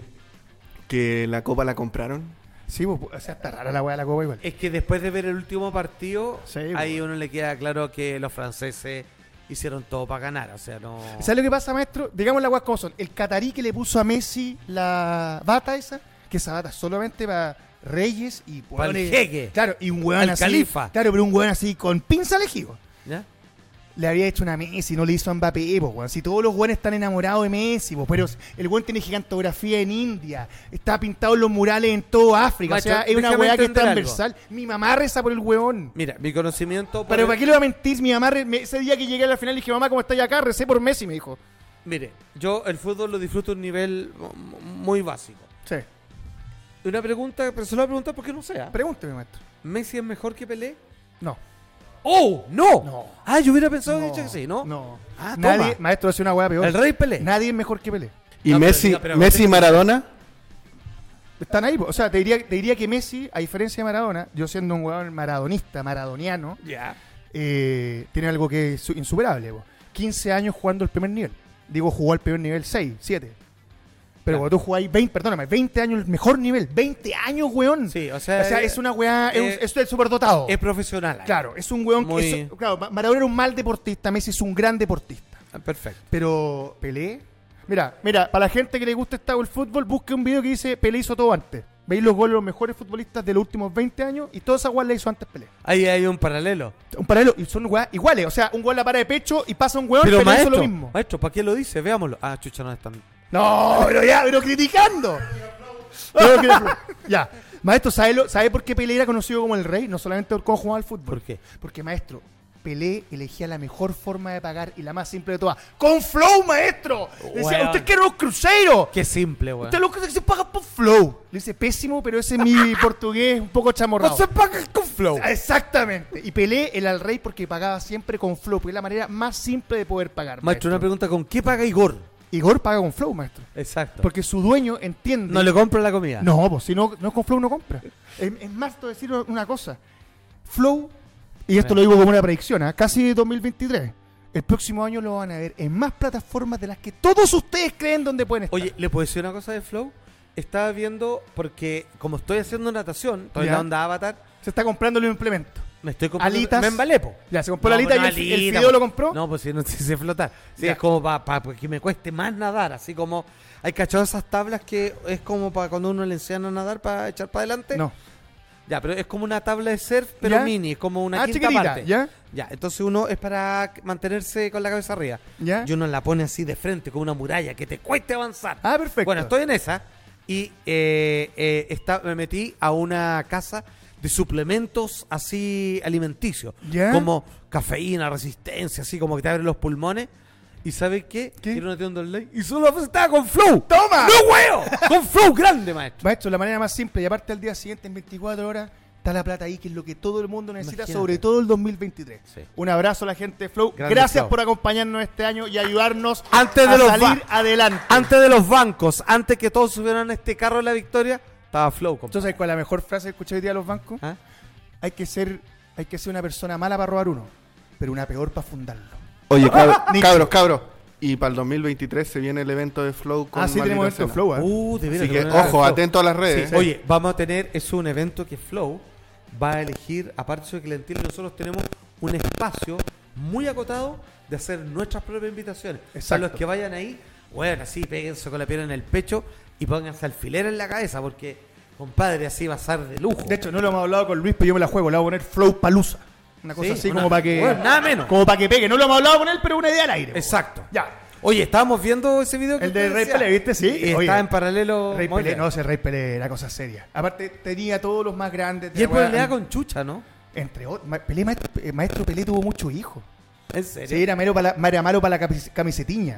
que la copa la compraron? Sí, po, o sea, está rara la weá de la copa igual. Es que después de ver el último partido, Sí, ahí güey. uno le queda claro que los franceses hicieron todo para ganar. O sea, no. ¿Sabes lo que pasa, maestro? Digamos las weas como son. El catarí que le puso a Messi la bata esa, que esa bata solamente para reyes y Para el hueones- jeque. Claro, y un weón Al así. califa. Claro, pero un weón así con pinza elegido. ¿Ya? Le había hecho una Messi, no le hizo a Mbappé, po, weón. Si todos los weones están enamorados de Messi, po, pero el weón tiene gigantografía en India, está pintado en los murales en toda África, Macho, o sea, es una déjame weá que es entender transversal. Mi mamá reza por el weón. Mira, mi conocimiento. Pero ¿para qué le voy a mentir? Mi mamá, ese día que llegué a la final, le dije, mamá, ¿cómo estáis acá? Recé por Messi, me dijo. Mire, yo el fútbol lo disfruto a un nivel muy básico. Sí. Una pregunta, pero se lo voy a preguntar porque no sé. ¿ah? Pregúnteme, maestro. ¿Messi es mejor que Pelé? No. ¡Oh! ¡No! No. Ah, yo hubiera pensado No, dicho que sí, ¿no? No. Ah, Nadie, toma. maestro, hace una weá peor. El rey Pelé. Nadie es mejor que Pelé. ¿Y No, pero Messi, diga, pero- Messi y Maradona? Están ahí, po. O sea, te diría que Messi, a diferencia de Maradona, yo siendo un weón maradonista, maradoniano, Ya. tiene algo que es insuperable, po. 15 años jugando el primer nivel. Digo, jugó al primer nivel 6, 7. Pero Ya. cuando tú jugáis 20 años el mejor nivel, 20 años, weón. Sí, o sea, es una weá, eh, es el superdotado. Es profesional. ahí. Claro, es un weón Muy- que... Claro, Maradona era un mal deportista, Messi es un gran deportista. Ah, perfecto. Pero Pelé... Mira, para la gente que le gusta el fútbol, busque un video que dice Pelé hizo todo antes. Veis los goles de los mejores futbolistas de los últimos 20 años y toda esa weá la hizo antes Pelé. Ahí hay un paralelo. Un paralelo, y son weas iguales. O sea, un weón la para de pecho y pasa un weón, Pero Pelé hizo maestro, lo mismo. maestro, ¿para qué lo dice? Veámoslo. Ah, chucha, no están. No, pero criticando. Ya. Maestro, ¿sabe por qué Pelé era conocido como el rey? No solamente por cómo jugaba al fútbol. ¿Por qué? Porque, maestro, Pelé elegía la mejor forma de pagar y la más simple de todas. ¡Con Flow, maestro! Decía, Weón. usted quiere los cruceros. Qué simple, weón. Usted lo que se paga por Flow. Le dice pésimo, pero ese es mi portugués un poco chamorrado. No se paga con flow. Exactamente. Y Pelé era el rey porque pagaba siempre con Flow, porque es la manera más simple de poder pagar. Maestro, una pregunta: ¿con qué paga Igor? Igor paga con Flow, maestro. Exacto. Porque su dueño entiende. no le compro la comida. No, pues si no con Flow no compra. Es más, te voy a decir una cosa. Flow, y esto lo digo como una predicción, casi 2023. El próximo año lo van a ver en más plataformas de las que todos ustedes creen donde pueden estar. Oye, ¿le puedo decir una cosa de Flow? Estaba viendo, porque como estoy haciendo natación, estoy en Ya. la onda Avatar, se está comprando el implemento. me estoy comprando. Alitas. Me embalé, po. Ya, se compró la alita pues y el fideo lo compró. No, pues si no sé flotar. Sí, Ya. es como para que me cueste más nadar. Así como hay cachado esas tablas que es como para cuando uno le enseñan a nadar para echar para adelante. No. Ya, pero es como una tabla de surf, pero ¿Ya? mini, es como una quinta chiquitita, parte. ¿ya? Ya, entonces uno es para mantenerse con la cabeza arriba. ¿Ya? Y uno la pone así de frente, con una muralla, que te cueste avanzar. Ah, perfecto. Bueno, estoy en esa y me metí a una casa de suplementos así alimenticios. ¿Ya? Como cafeína, resistencia, así como que te abren los pulmones. ¿Y sabes qué? ¿Qué? Era una tienda online y solo estaba con Flow. ¡Toma! ¡No, huevo! Con Flow grande, maestro. Maestro, la manera más simple, y aparte al día siguiente, en 24 horas, está la plata ahí, que es lo que todo el mundo necesita, Imagínate. sobre todo el 2023. Sí. Un abrazo a la gente de Flow. Grande Gracias Flow. por acompañarnos este año y ayudarnos Antes a de los salir adelante. Antes de los bancos, antes que todos subieran a este carro de la victoria, estaba Flow, compadre. ¿Tú sabes cuál es la mejor frase que escuché hoy día de los bancos? ¿Ah? Hay que ser una persona mala para robar uno, pero una peor para fundarlo. Oye, Nicho. cabros. Y para el 2023 se viene el evento de Flow con Sí, tenemos Maldita esto Cena. Flow, ¿eh? De veras, Así te que, ponen a ver ojo, Flow. atento a las redes. Sí. Oye, vamos a tener, es un evento que Flow va a elegir, aparte de su clientela, nosotros tenemos un espacio muy acotado de hacer nuestras propias invitaciones. Para Exacto. los que vayan ahí, bueno, así, péguense con la pierna en el pecho y pónganse alfiler en la cabeza, porque, compadre, así va a ser de lujo. De hecho, no lo hemos hablado con Luis, pero yo me la juego. Le voy a poner Flow Palusa. Una cosa Sí, así una- como para que. bueno, nada menos. Como para que pegue. No lo hemos hablado con él, pero una idea al aire. Exacto. Ya. Oye, estábamos viendo ese video que El de usted Rey decía. Pelé, ¿viste? Sí. Y Oye, está en paralelo. Rey muy Pelé, bien. no, ese Rey Pelé era cosa seria. Aparte, tenía todos los más grandes. Y él la weá, pelea con Chucha, ¿no? Entre otros. Pelé, maestro Pelé tuvo muchos hijos. ¿En serio? Sí, era malo para la camisetiña.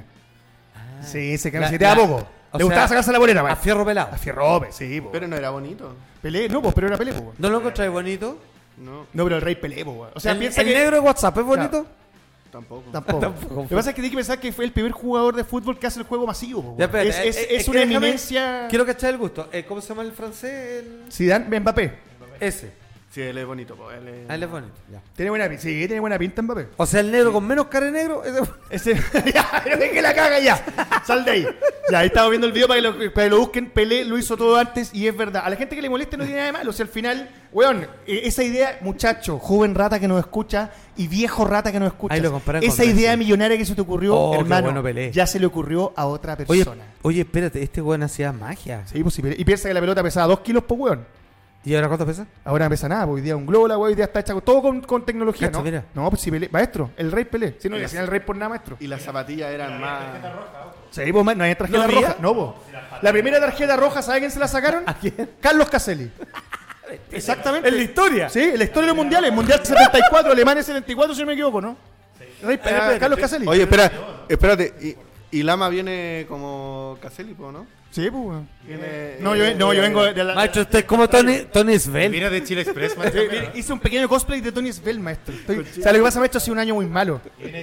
Sí, se camiseteaba la- poco. o Le gustaba sea, sacarse la bolera, A maestro. fierro pelado. A Fierrope, sí, po. Pero no era bonito. Pelé, no, pues, pero era Pelé, po. ¿No lo encontráis bonito? No, No, pero el Rey Pelé, po. O sea, ¿El, piensa el que. negro de WhatsApp es bonito? tampoco. Tampoco. Tampoco. Lo que pasa es que tienes que pensar que fue el primer jugador de fútbol que hace el juego masivo, po. Ya, espérate, Es que una déjame- eminencia. Quiero cachar el gusto. ¿Cómo se llama el francés? Zidane, Mbappé. Ese. Sí, él es bonito. Pues, él es... Ah, él es bonito. Ya. Tiene buena pinta. Sí, tiene buena pinta Mbappé. O sea, el negro con menos cara de negro. Ese, ya, pero es que la caga ya. Sal de ahí. Ya, ahí estaba viendo el video para que lo busquen. Pelé lo hizo todo antes y es verdad. A la gente que le moleste no tiene nada de malo. O sea, al final, weón, esa idea, muchacho, joven rata que nos escucha y viejo rata que nos escucha. Ahí lo comparan con Esa idea Messi. millonaria que se te ocurrió, Oh, qué hermano, bueno Pelé. ya se le ocurrió a otra Oye, persona. oye, espérate, este weón hacía magia. Sí, pues, y piensa que la pelota pesaba 2 kilos por weón. ¿Y ahora cuánto pesa? Ahora no pesa nada, porque hoy día un globo, la weón, hoy día está hecha todo con tecnología, Cacha, ¿no? mira. No, pues si Pelé, maestro, el rey Pelé. Si no le decían el rey por nada, maestro. Y las zapatillas eran más... Sí, pues, no hay tarjeta ¿No había? roja. No, pues. La primera tarjeta roja, ¿sabe quién se la sacaron? ¿A quién? Carlos Caselli. Exactamente. En la historia. Sí, en la historia de los mundiales. Mundial 74, Alemania 74, si no me equivoco, ¿no? Rey, Carlos Caselli. Oye, espérate. Y Lama viene como Caselli, po, ¿no? Sí, pues, weón. Viene, No, yo vengo de la. Maestro, usted es como Tony Svel. Mira de Chile Express, maestro. Hice un pequeño cosplay de Tony Svel, maestro. O sea, lo que pasa, maestro, ha sido un año muy malo.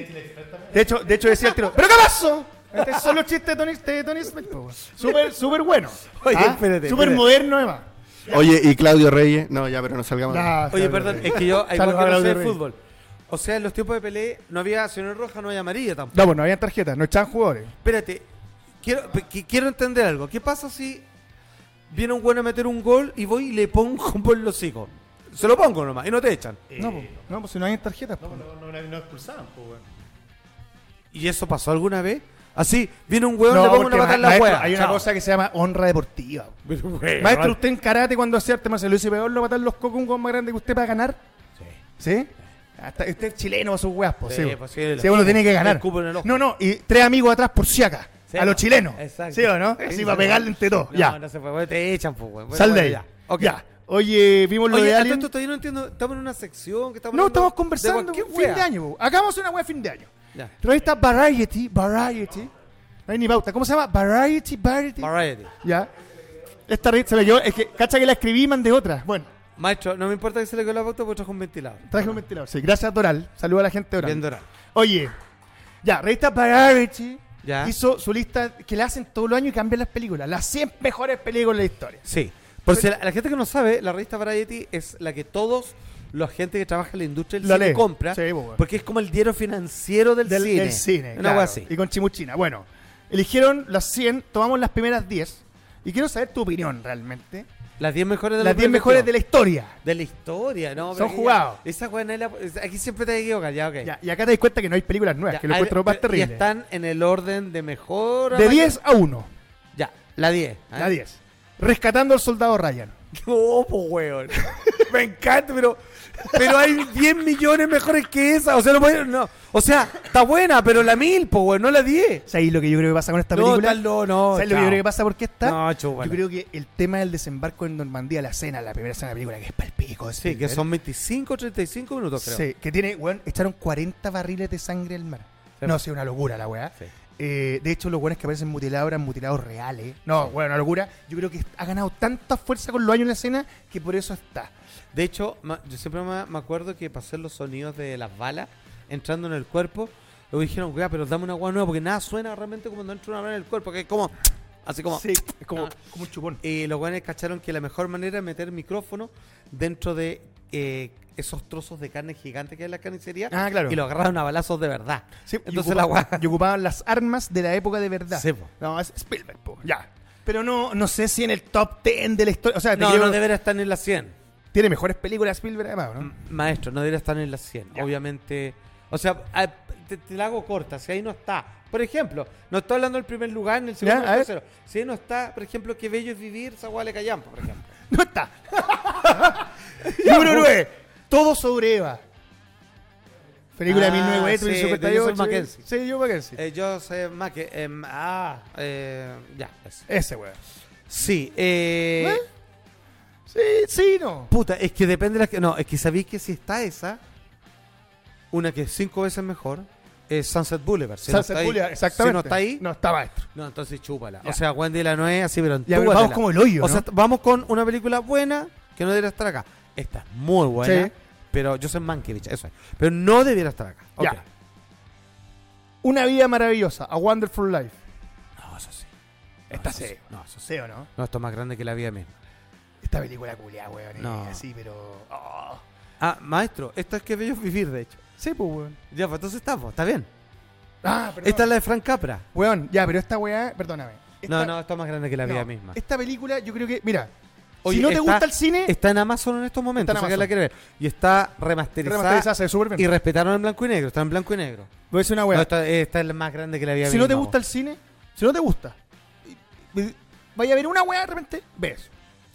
De hecho decía el tiro, ¿pero qué pasó? Estos son los chistes de Tony Svel, po, weón. Súper bueno. Oye, ¿Ah? espérate, Súper espérate. moderno, además. Oye, y Claudio Reyes. No, ya, pero no salgamos. Ya, Oye, claro, perdón, claro. es que yo, hay Salgo que a no sé Claudio de Reyes. fútbol. O sea, en los tiempos de Pelé no había señor roja, no había amarilla tampoco. No, pues no había tarjetas, no echaban jugadores. Espérate, quiero entender algo. ¿Qué pasa si viene un güey a meter un gol y voy y le pongo un por los hijos? Se lo pongo nomás y no te echan. No, pues si no hay tarjetas. po. No expulsaban, pues, weón. ¿Y eso pasó alguna vez? Así, viene un weón, No, le pongo porque, una patada en la maestro, hueá. hay una cosa que se llama honra deportiva. Maestro, usted en karate cuando hacía arte marcial, ¿se peor lo matar los cocos un gol más grande que usted para ganar? ¿Sí? Hasta usted es chileno, sus weas, pues. Sí, Sí, pues sí, el sí, uno escupo, tiene que ganar. el escupo en el ojo. No, y 3 amigos atrás por si acá. Sí, a los chilenos. exacto. ¿Sí o no? Sí, Así sí, para sí. pegarle entre todos. No, Ya. no se puede, te echan, pues, weón. Sal de ahí. Ya. Ok. Ya. Oye, vimos lo Oye, de a todo Alien. esto todavía no entiendo. Estamos en una sección que estamos No, hablando estamos conversando. de cualquier Fin wea. de año. Po. Hagamos una wea fin de año. Ya. Revista Variety. No hay ni pauta. ¿Cómo se llama? Variety. Variety. Ya. Esta revista se la llevó. Es que, cacha que la escribí y mandé otra. Bueno, Maestro, no me importa que se le quede la pauta porque trajo un ventilador. traje un ventilador. Sí, gracias Doral. Saludos a la gente de Doral. Bien dorado. Oye, ya, revista Variety Ya. hizo su lista que la hacen todos los años y cambian las películas. Las 100 mejores películas de la historia. Sí. Por si la gente que no sabe, la revista Variety es la que todos los gente que trabaja en la industria del La cine lee. compra. Sí, pues, bueno. Porque es como el diario financiero del cine. Del cine. Una claro. wea así. Y con chimuchina. Bueno, eligieron las 100, tomamos las primeras 10. Y quiero saber tu opinión realmente. Las 10 mejores de Las 10 mejores de la historia. de la historia, ¿no? Son pero aquí jugados. ya- Esa weá no es aquí siempre te equivocas, ya, ok. Ya, y acá te das cuenta que no hay películas nuevas, Ya, que lo hay- encuentro más y terrible. están en el orden de mejor. a De mayor. 10 a 1. Ya, la 10. La 10. Rescatando al soldado Ryan. No, pues weón. Me encanta, pero hay 10 millones mejores que esa. O sea, no. O sea, está buena, pero la 1000, po, güey, no la 10. ¿Sabes lo que yo creo que pasa con esta No, película? tal no. ¿Sabes lo que yo creo que pasa? ¿Por qué está? No, Yo chúpala. creo que el tema del desembarco en Normandía, la primera escena de la película, que es palpico. de Sí, que Spielberg. son 25, 35 minutos, creo. Sí, que tiene, weón, echaron 40 barriles de sangre al mar. Sí. No, sí, una locura la weá. Sí. De hecho, los weones que aparecen mutilados eran mutilados reales. No, bueno, una locura. Yo creo que ha ganado tanta fuerza con los años en la escena que por eso está. De hecho, yo siempre me acuerdo que para hacer los sonidos de las balas entrando en el cuerpo, luego dijeron, weá, pero dame una agua nueva porque nada suena realmente como cuando entra una bala en el cuerpo, que es como, así como. Sí, es como un chupón. Y los weones cacharon que la mejor manera es meter micrófono dentro de esos trozos de carne gigantes que hay en la carnicería Ah, claro. y lo agarraron a balazos de verdad. Sí, Entonces la weá. y ocupaban las armas de la época de verdad. Sí, po. No, es Spielberg, po. Ya. Pero no sé si en el top 10 de la historia. O sea, No, no debería estar en las 100. tiene mejores películas Spielberg además, ¿no? Maestro, no debería estar en las 100. Ya. Obviamente. O sea, te la hago corta. Si ahí no está. Por ejemplo, no estoy hablando del primer lugar, en el segundo, Ya, en a el ver. tercero. Si ahí no está, por ejemplo, Qué bello es vivir, esa weá le callampa, por ejemplo. No está. Número 9. Todo sobre Eva. Película de 1958. sí, de Joseph Mackenzie. Sí, yo Mackenzie. Yo sé más que. Ya, eso. Ese, weón. Sí, Sí, no. puta, es que depende de la que. No, es que sabéis que si está esa, una que es 5 veces mejor, es Sunset Boulevard. Si no Sunset está ahí- Boulevard, exactamente. Si no está ahí, No está, maestro. no, entonces chúpala. Ya. O sea, Wendy la no es así, pero Ya, pero entúbatela. vamos como el hoyo, O sea, ¿no? vamos con una película buena que no debería estar acá. Esta es muy buena, Sí. pero Joseph Mankiewicz, eso es. Pero no debiera estar acá. Ok. Ya. Una vida maravillosa. A Wonderful Life. No, eso sí. Esta eso sí. No, eso sí. ¿Sí o no? No, esto es más grande que la vida misma. Esta película culia, weón. No. Así, pero... oh. Ah, maestro, esto es que bello vivir, de hecho. Sí, pues, weón. Ya, pues entonces estamos, está bien. Ah, perdón. Esta es la de Frank Capra. Weón, ya, pero esta weá... Perdóname. No, esto es más grande que la vida no, misma. Esta película, yo creo que... Mira, Oye, si no te está- gusta el cine... Está en Amazon en estos momentos, Está en o sea que la Amazon. quiere ver. Y está remasterizada, remasterizada, se ve súper bien. y respetaron en blanco y negro, está en blanco y negro. Voy a decir una No, weá. esta es la más grande que la vida Si misma. no te gusta el cine, si no te gusta, vaya a ver una weá de repente, ves.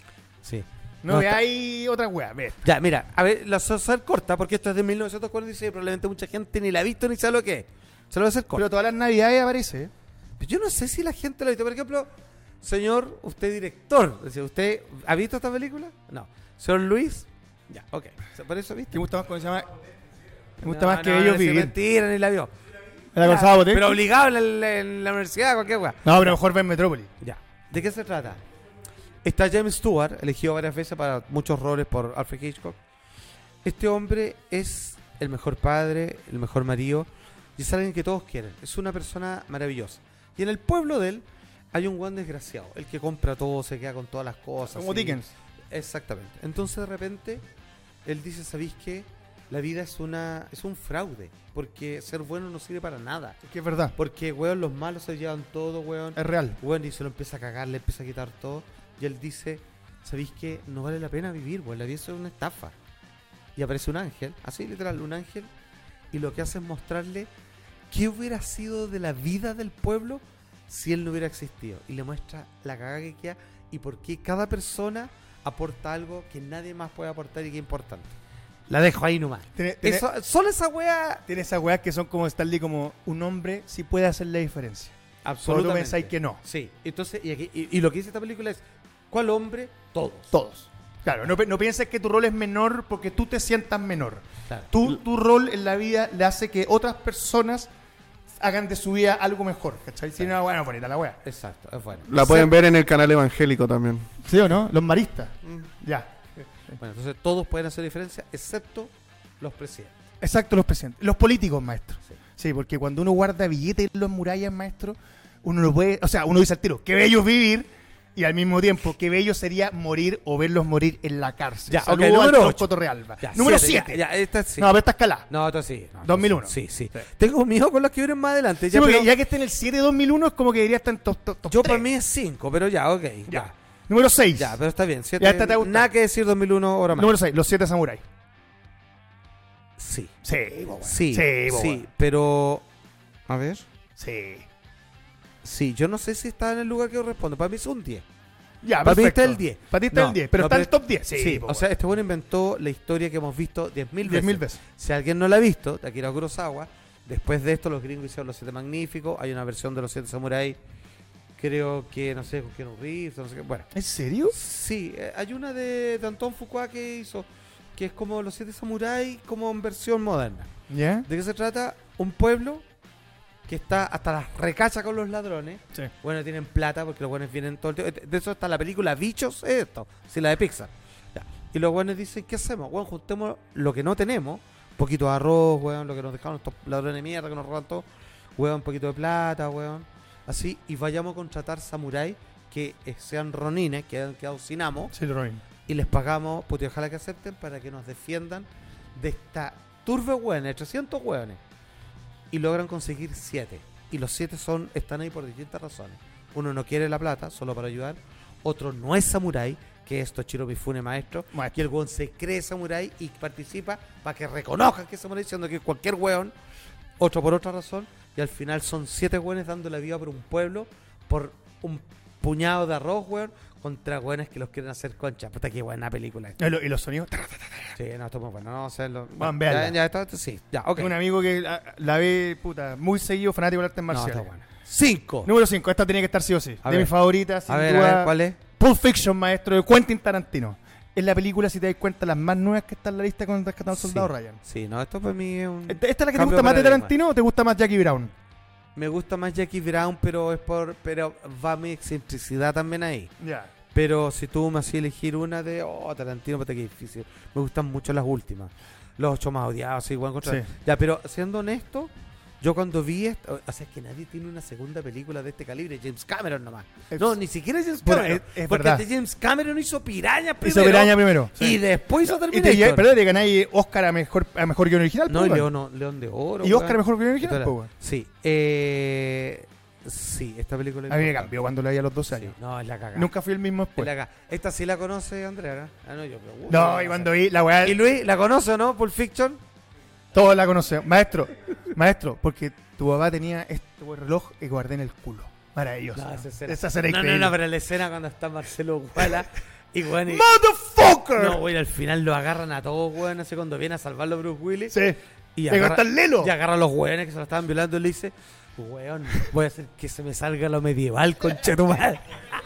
Sí. No, No, veáis otra weá, ves. Ya, mira, a ver, la voy a hacer corta porque esto es de 1946 y probablemente mucha gente ni la ha visto ni sabe lo que es. Se lo voy a hacer corta. Pero todas las navidades aparece. ¿eh? Pero yo no sé si la gente lo ha visto. Por ejemplo, señor, usted director, es decir, ¿usted ha visto esta película? No. Señor Luis, ya, ok. ¿Por eso viste? ¿Te gusta más cuando se llama? Me gusta No, más que no, ellos no, vivir. mentira, ni la vio. ¿La Gonzalo Botet? Pero obligado en la universidad, cualquier weá. No, pero mejor ver Metrópolis. Ya. ¿De qué se trata? Está James Stewart, elegido varias veces para muchos roles por Alfred Hitchcock. Este hombre es el mejor padre, el mejor marido, y es alguien que todos quieren. Es una persona maravillosa. Y en el pueblo de él hay un guan desgraciado, el que compra todo, se queda con todas las cosas. Como y- Dickens. Exactamente. Entonces de repente él dice, ¿sabéis qué? La vida es un fraude, porque ser bueno no sirve para nada. Es que es verdad. Porque, weón, los malos se llevan todo, weón. Es real. Bueno, y se lo empieza a cagar, le empieza a quitar todo. Y él dice, ¿sabéis qué? No vale la pena vivir, weón. La vida es una estafa. Y aparece un ángel, así literal, un ángel. Y lo que hace es mostrarle qué hubiera sido de la vida del pueblo si él no hubiera existido. Y le muestra la cagada que queda y por qué cada persona aporta algo que nadie más puede aportar y que es importante. La dejo ahí nomás. Solo esa wea. Tiene esas weas que son como Stanley, como un hombre sí puede hacer la diferencia. Cuando tú Absolutamente. pensáis que no. Sí, entonces, y lo que dice esta película es, ¿cuál hombre? Todos. Todos. Claro, no pienses que tu rol es menor porque tú te sientas menor. Claro. Tu rol en la vida le hace que otras personas hagan de su vida algo mejor. ¿Cachai? Si no, bueno, bonita la wea. Exacto, es bueno. La pueden ver en el canal evangélico también. ¿Sí o no? Los maristas. Ya. Bueno, entonces todos pueden hacer diferencia, excepto los presidentes. Exacto, los presidentes. Los políticos, maestro. Sí. Sí, porque cuando uno guarda billetes en las murallas, maestro, uno lo puede... O sea, uno dice al tiro, qué bello es vivir, y al mismo tiempo, qué bello sería morir o verlos morir en la cárcel. Ya, Saludos ok, número al ocho. Tosco Torrealba. Ya, Número siete, 7. Ya, esta sí. No, pero esta escalada. No, esto sí. No, esto 2001. Sí, sí. Sí. Tengo miedo con los que vienen más adelante. Sí, Ya, porque pero ya que está en el 7 2001 es como que debería estar en top yo 3. para mí es 5, pero ya, ok. Ya. Número 6. Ya, pero está bien. Siete, Ya, esta te gusta. nada que decir 2001 hora más. Número 6, los 7 samuráis. Sí. Sí, boba. Sí, Sí, boba. sí, pero... A ver. Sí. Sí, yo no sé si está en el lugar que corresponde. Para mí es un 10. Ya, Para mí perfecto. está el 10. Para ti está el 10, pero está el top 10. Sí, po, o sea, weón. este bueno inventó la historia que hemos visto 10.000 veces. 10.000 veces. Si alguien no la ha visto, de Akira Kurosawa, después de esto los gringos hicieron Los Siete Magníficos, hay una versión de Los Siete Samuráis, creo que, no sé, con Keanu Reeves, no sé qué. Bueno, ¿En serio? sí, hay una de Anton Fuqua que hizo, que es como Los Siete Samuráis, como en versión moderna. ¿Ya? ¿De qué se trata? Un pueblo que está hasta las recachas con los ladrones. Sí. Bueno, tienen plata porque los buenos vienen todo el tiempo. De eso está la película Bichos, es esto, sí, la de Pixar. Ya. Y los buenos dicen, ¿qué hacemos? Bueno, juntemos lo que no tenemos, un poquito de arroz, weón, lo que nos dejaron estos ladrones de mierda que nos roban todo, weón, un poquito de plata, weón, así, y vayamos a contratar samuráis que sean ronines, que hayan quedado sin amo, Sí, Ronin. y les pagamos, pues ojalá que acepten, para que nos defiendan de esta turbe hueones, 300 hueones. Y logran conseguir 7. Y los 7 están ahí por distintas razones. Uno no quiere la plata, solo para ayudar. Otro no es samurái, que es Toshiro Mifune, maestro. Maestro. Y el hueón se cree samurái y participa para que reconozcan que es samurái, siendo que es cualquier hueón. Otro por otra razón. Y al final son 7 hueones dando la vida por un pueblo, por un puñado de arroz, hueón, contra hueones que los quieren hacer concha. Puta, qué buena película esta. Y los sonidos. Sí, no, esto es muy bueno. No, o sea, Bueno, véanla. ya, sí, ya, ok. Un amigo que la ve, puta, muy seguido, fanático del arte No, marcial. está buena. 5. Número 5, esta tiene que estar sí o sí. A de ver. mis favoritas, sin A ver, duda. ¿cuál es? Pulp Fiction, maestro, de Quentin Tarantino. Es la película, si te das cuenta, las más nuevas que está en la lista con Rescatando al Soldado Sí. Ryan. Sí, no, esto para mí es un... ¿Esta es la que te cambio gusta más de paradigma. Tarantino o te gusta más Jackie Brown? Me gusta más Jackie Brown, pero pero va mi excentricidad también ahí. Ya. Pero si tú me hacías elegir una de... Oh, Tarantino, puta, qué difícil. Me gustan mucho las últimas. Los 8 más odiados, sí, buen contra. Sí. Ya, pero siendo honesto, yo cuando vi esto... O sea, es que nadie tiene una segunda película de este calibre. James Cameron nomás. No, ni siquiera James Bueno, Cameron. es porque verdad. este James Cameron hizo Piraña primero. Hizo Piraña primero. Y después hizo Y Terminator. perdón, le ganáis Oscar a mejor guion original. No, po, y weón. León de Oro. Y weón. Oscar a mejor guion original. Espera. po, weón. Sí. Sí, esta película es A mí me importante. cambió cuando la vi a los 12 Sí, años. no, es la cagada. Nunca fui el mismo Es después. la cagada. Esta sí la conoce Andrea, ¿no? Ah, no, yo. Pero, No, y cuando vi la weá, ¿Y Luis, la conoce o no? Pulp Fiction. todos la conocemos. Maestro, porque tu papá tenía este reloj que guardé en el culo. Maravilloso. Esa escena No, increíble. pero la escena cuando está Marcelo Guala y weón. ¡Motherfucker! No, güey, al final lo agarran a todos, weón. No sé, cuando viene a salvarlo Bruce Willis. Sí. Y Me gasta el lelo. Y agarra a los weones que se lo estaban violando y le dice: weón, voy a hacer que se me salga lo medieval, concha tu madre.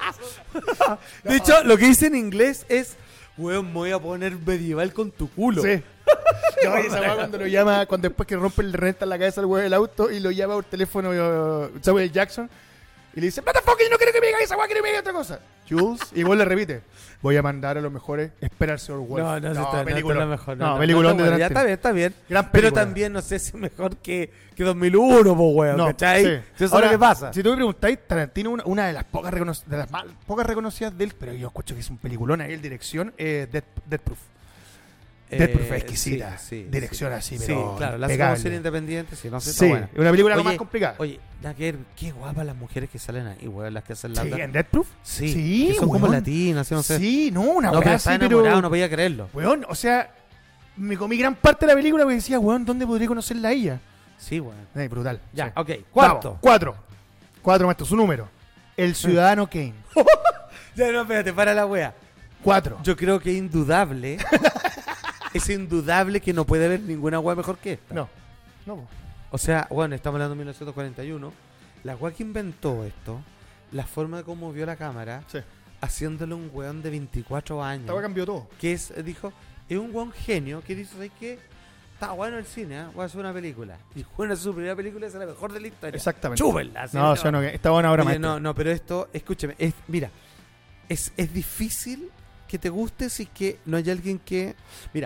De hecho, lo que dice en inglés es: weón, me voy a poner medieval con tu culo. Sí. No, y esa weá cuando lo llama, cuando después que rompe el renta en la cabeza al weón del auto y lo llama por teléfono Samuel Jackson y le dice, motherfucker, yo no quiero que me diga esa weá, quiero que me diga otra cosa. Jules, y vos le repite, voy a mandar a los mejores, esperarse Wolf. No, está película. lo mejor. No, película de ya Tarantino. está bien, está bien. Gran Pero película. también no sé si es mejor que 2001, po, weón. No, ¿Cachai? sí. Si eso Ahora, es lo que pasa. Si tú me preguntáis, Tarantino, una de las pocas pocas reconocidas de él, pero yo escucho que es un peliculón ahí, el dirección, Death Proof. Death Proof es exquisita. Dirección así, Sí, pero claro, la impecable. hacemos ser independiente, sí, no sé, Sí, está buena. es una película Oye, más complicada. Oye, Naker, qué guapas las mujeres que salen ahí, weón, las que hacen la Sí, ¿en Death Proof? Sí, Sí, que son como weón. latinas, ¿sí? No sé. Sí, no, una No, weá pero así, está pero... enamorado, no podía creerlo. Weón, o sea, me comí gran parte de la película porque decía, weón, ¿dónde podría conocerla a ella? Sí, weón. Brutal. Ya, Sí. ok. Cuarto. Vamos, cuatro, maestro, su número. El Ciudadano Kane. Ya, no, espérate, para la wea. 4. Yo creo que es indudable. Es indudable que no puede haber ninguna wea mejor que esta. No. No. O sea, bueno, estamos hablando de 1941. La wea que inventó esto, la forma de cómo vio la cámara, Sí. haciéndole un weón de 24 años. Esta weá cambió todo. Que es, dijo, es un weón genio que dice, ¿sabes qué? Está bueno el cine, ¿eh? Voy a hacer una película. Y bueno, su primera película es la mejor de la historia. Exactamente. Chúbenla. así, No, o sea, no, que está buena ahora, Oye, maestro. no, pero esto, escúcheme, mira, es difícil que te guste si que no hay alguien que... Mira,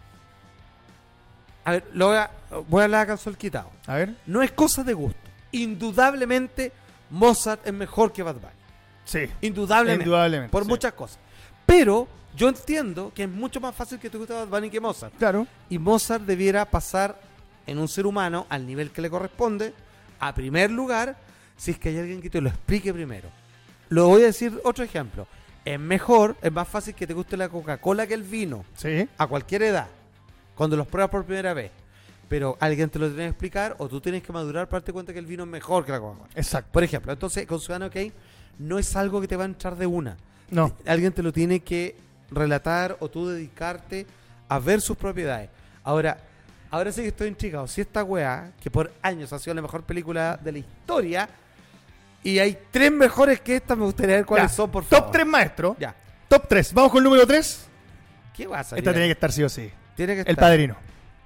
a ver, voy a hablar a calzón quitado. A ver. No es cosa de gusto. Indudablemente, Mozart es mejor que Bad Bunny. Sí. Indudablemente. Indudablemente. Por sí. muchas cosas. Pero yo entiendo que es mucho más fácil que te guste Bad Bunny que Mozart. Claro. Y Mozart debiera pasar en un ser humano al nivel que le corresponde, a primer lugar, si es que hay alguien que te lo explique primero. Lo voy a decir otro ejemplo. Es más fácil que te guste la Coca-Cola que el vino, Sí. a cualquier edad, cuando los pruebas por primera vez. Pero alguien te lo tiene que explicar o tú tienes que madurar para darte cuenta que el vino es mejor que la Coca-Cola. Exacto. Por ejemplo, entonces con Ciudadano Kane no es algo que te va a entrar de una. No. Alguien te lo tiene que relatar o tú dedicarte a ver sus propiedades. Ahora sí que estoy intrigado. Si esta weá, que por años ha sido la mejor película de la historia, y hay 3 mejores que esta, me gustaría ver cuáles Ya. son, por favor. Top 3, maestro. Ya. Top 3. Vamos con el número 3. ¿Qué va a salir? Esta tiene que estar sí o sí. Tiene que El estar. Padrino.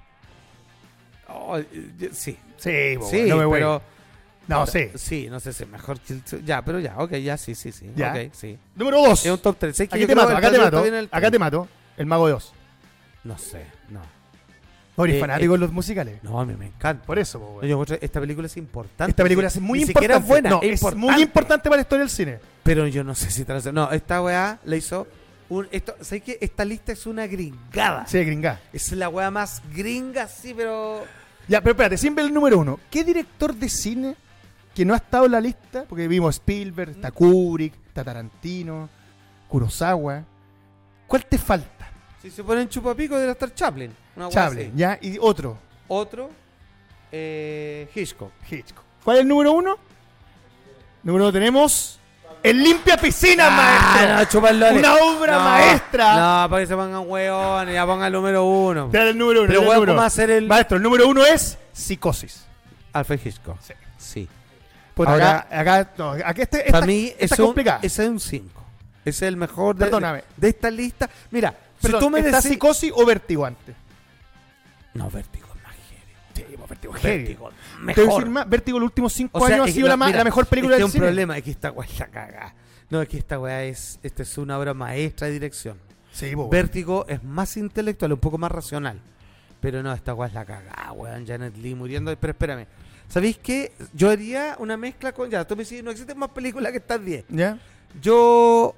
Oh, sí. Sí, Sí, no me voy. pero... No, sí. Sí, no sé si es mejor que ya, pero ya, ok, ya, sí. Ya. Ok, sí. Número 2. Es un top 3. Aquí te mato, acá te mato. Acá te mato. El Mago de Oz. No sé, no. ¿No eres Eh, fanático de los musicales? No, a mí me encanta. Por eso, po, güey. Yo encuentro esta película es importante. Esta película es muy Ni importante. siquiera es buena, No, es es importante. muy importante para la historia del cine. Pero yo no sé si trans... No, esta weá la hizo ¿sabes qué? Esta lista es una gringada. Sí, gringa. Es la weá más gringa, sí, pero... Ya, pero espérate, siempre el número 1. ¿Qué director de cine que no ha estado en la lista? Porque vimos Spielberg, está Kubrick, está Tarantino, Kurosawa. ¿Cuál te falta? Si se ponen chupapico de Star Chaplin. Una weá Chaplin, así. ya. Y otro, Otro, Hitchcock. Hitchcock. ¿Cuál es el número 1? Número 1 tenemos El Limpia Piscina, maestro. No, chúpalo. Una obra maestra. No, para que se pongan hueones, ya pongan el número 1. Te da el número 1. Pero weón, ¿cómo va a ser el...? Maestro, el número 1 es Psicosis. Alfred Hitchcock. Sí. Sí. Puta, Ahora, acá para mí esta es complicada. ese es un 5. Ese es el mejor Perdóname. de esta lista. Mira, Perdón, si tú me ¿está decís... Psicosis o Vértigo antes? No, Vértigo es más heavy. Sí, Vértigo Vértigo, Te voy a mejor. decir más, Vértigo los últimos 5 O sea, años ha es sido que la mejor película es que del un cine. problema es que esta weá es la caga. No, es que esta weá esta es una obra maestra de dirección. Sí, bo, Vértigo es más intelectual, un poco más racional. Pero no, esta weá es la caga, weón. Janet Leigh muriendo. Pero espérame. ¿Sabéis qué? Yo haría una mezcla con... Ya, tú me decís, no existen más películas que estas 10. ¿Ya? Yo...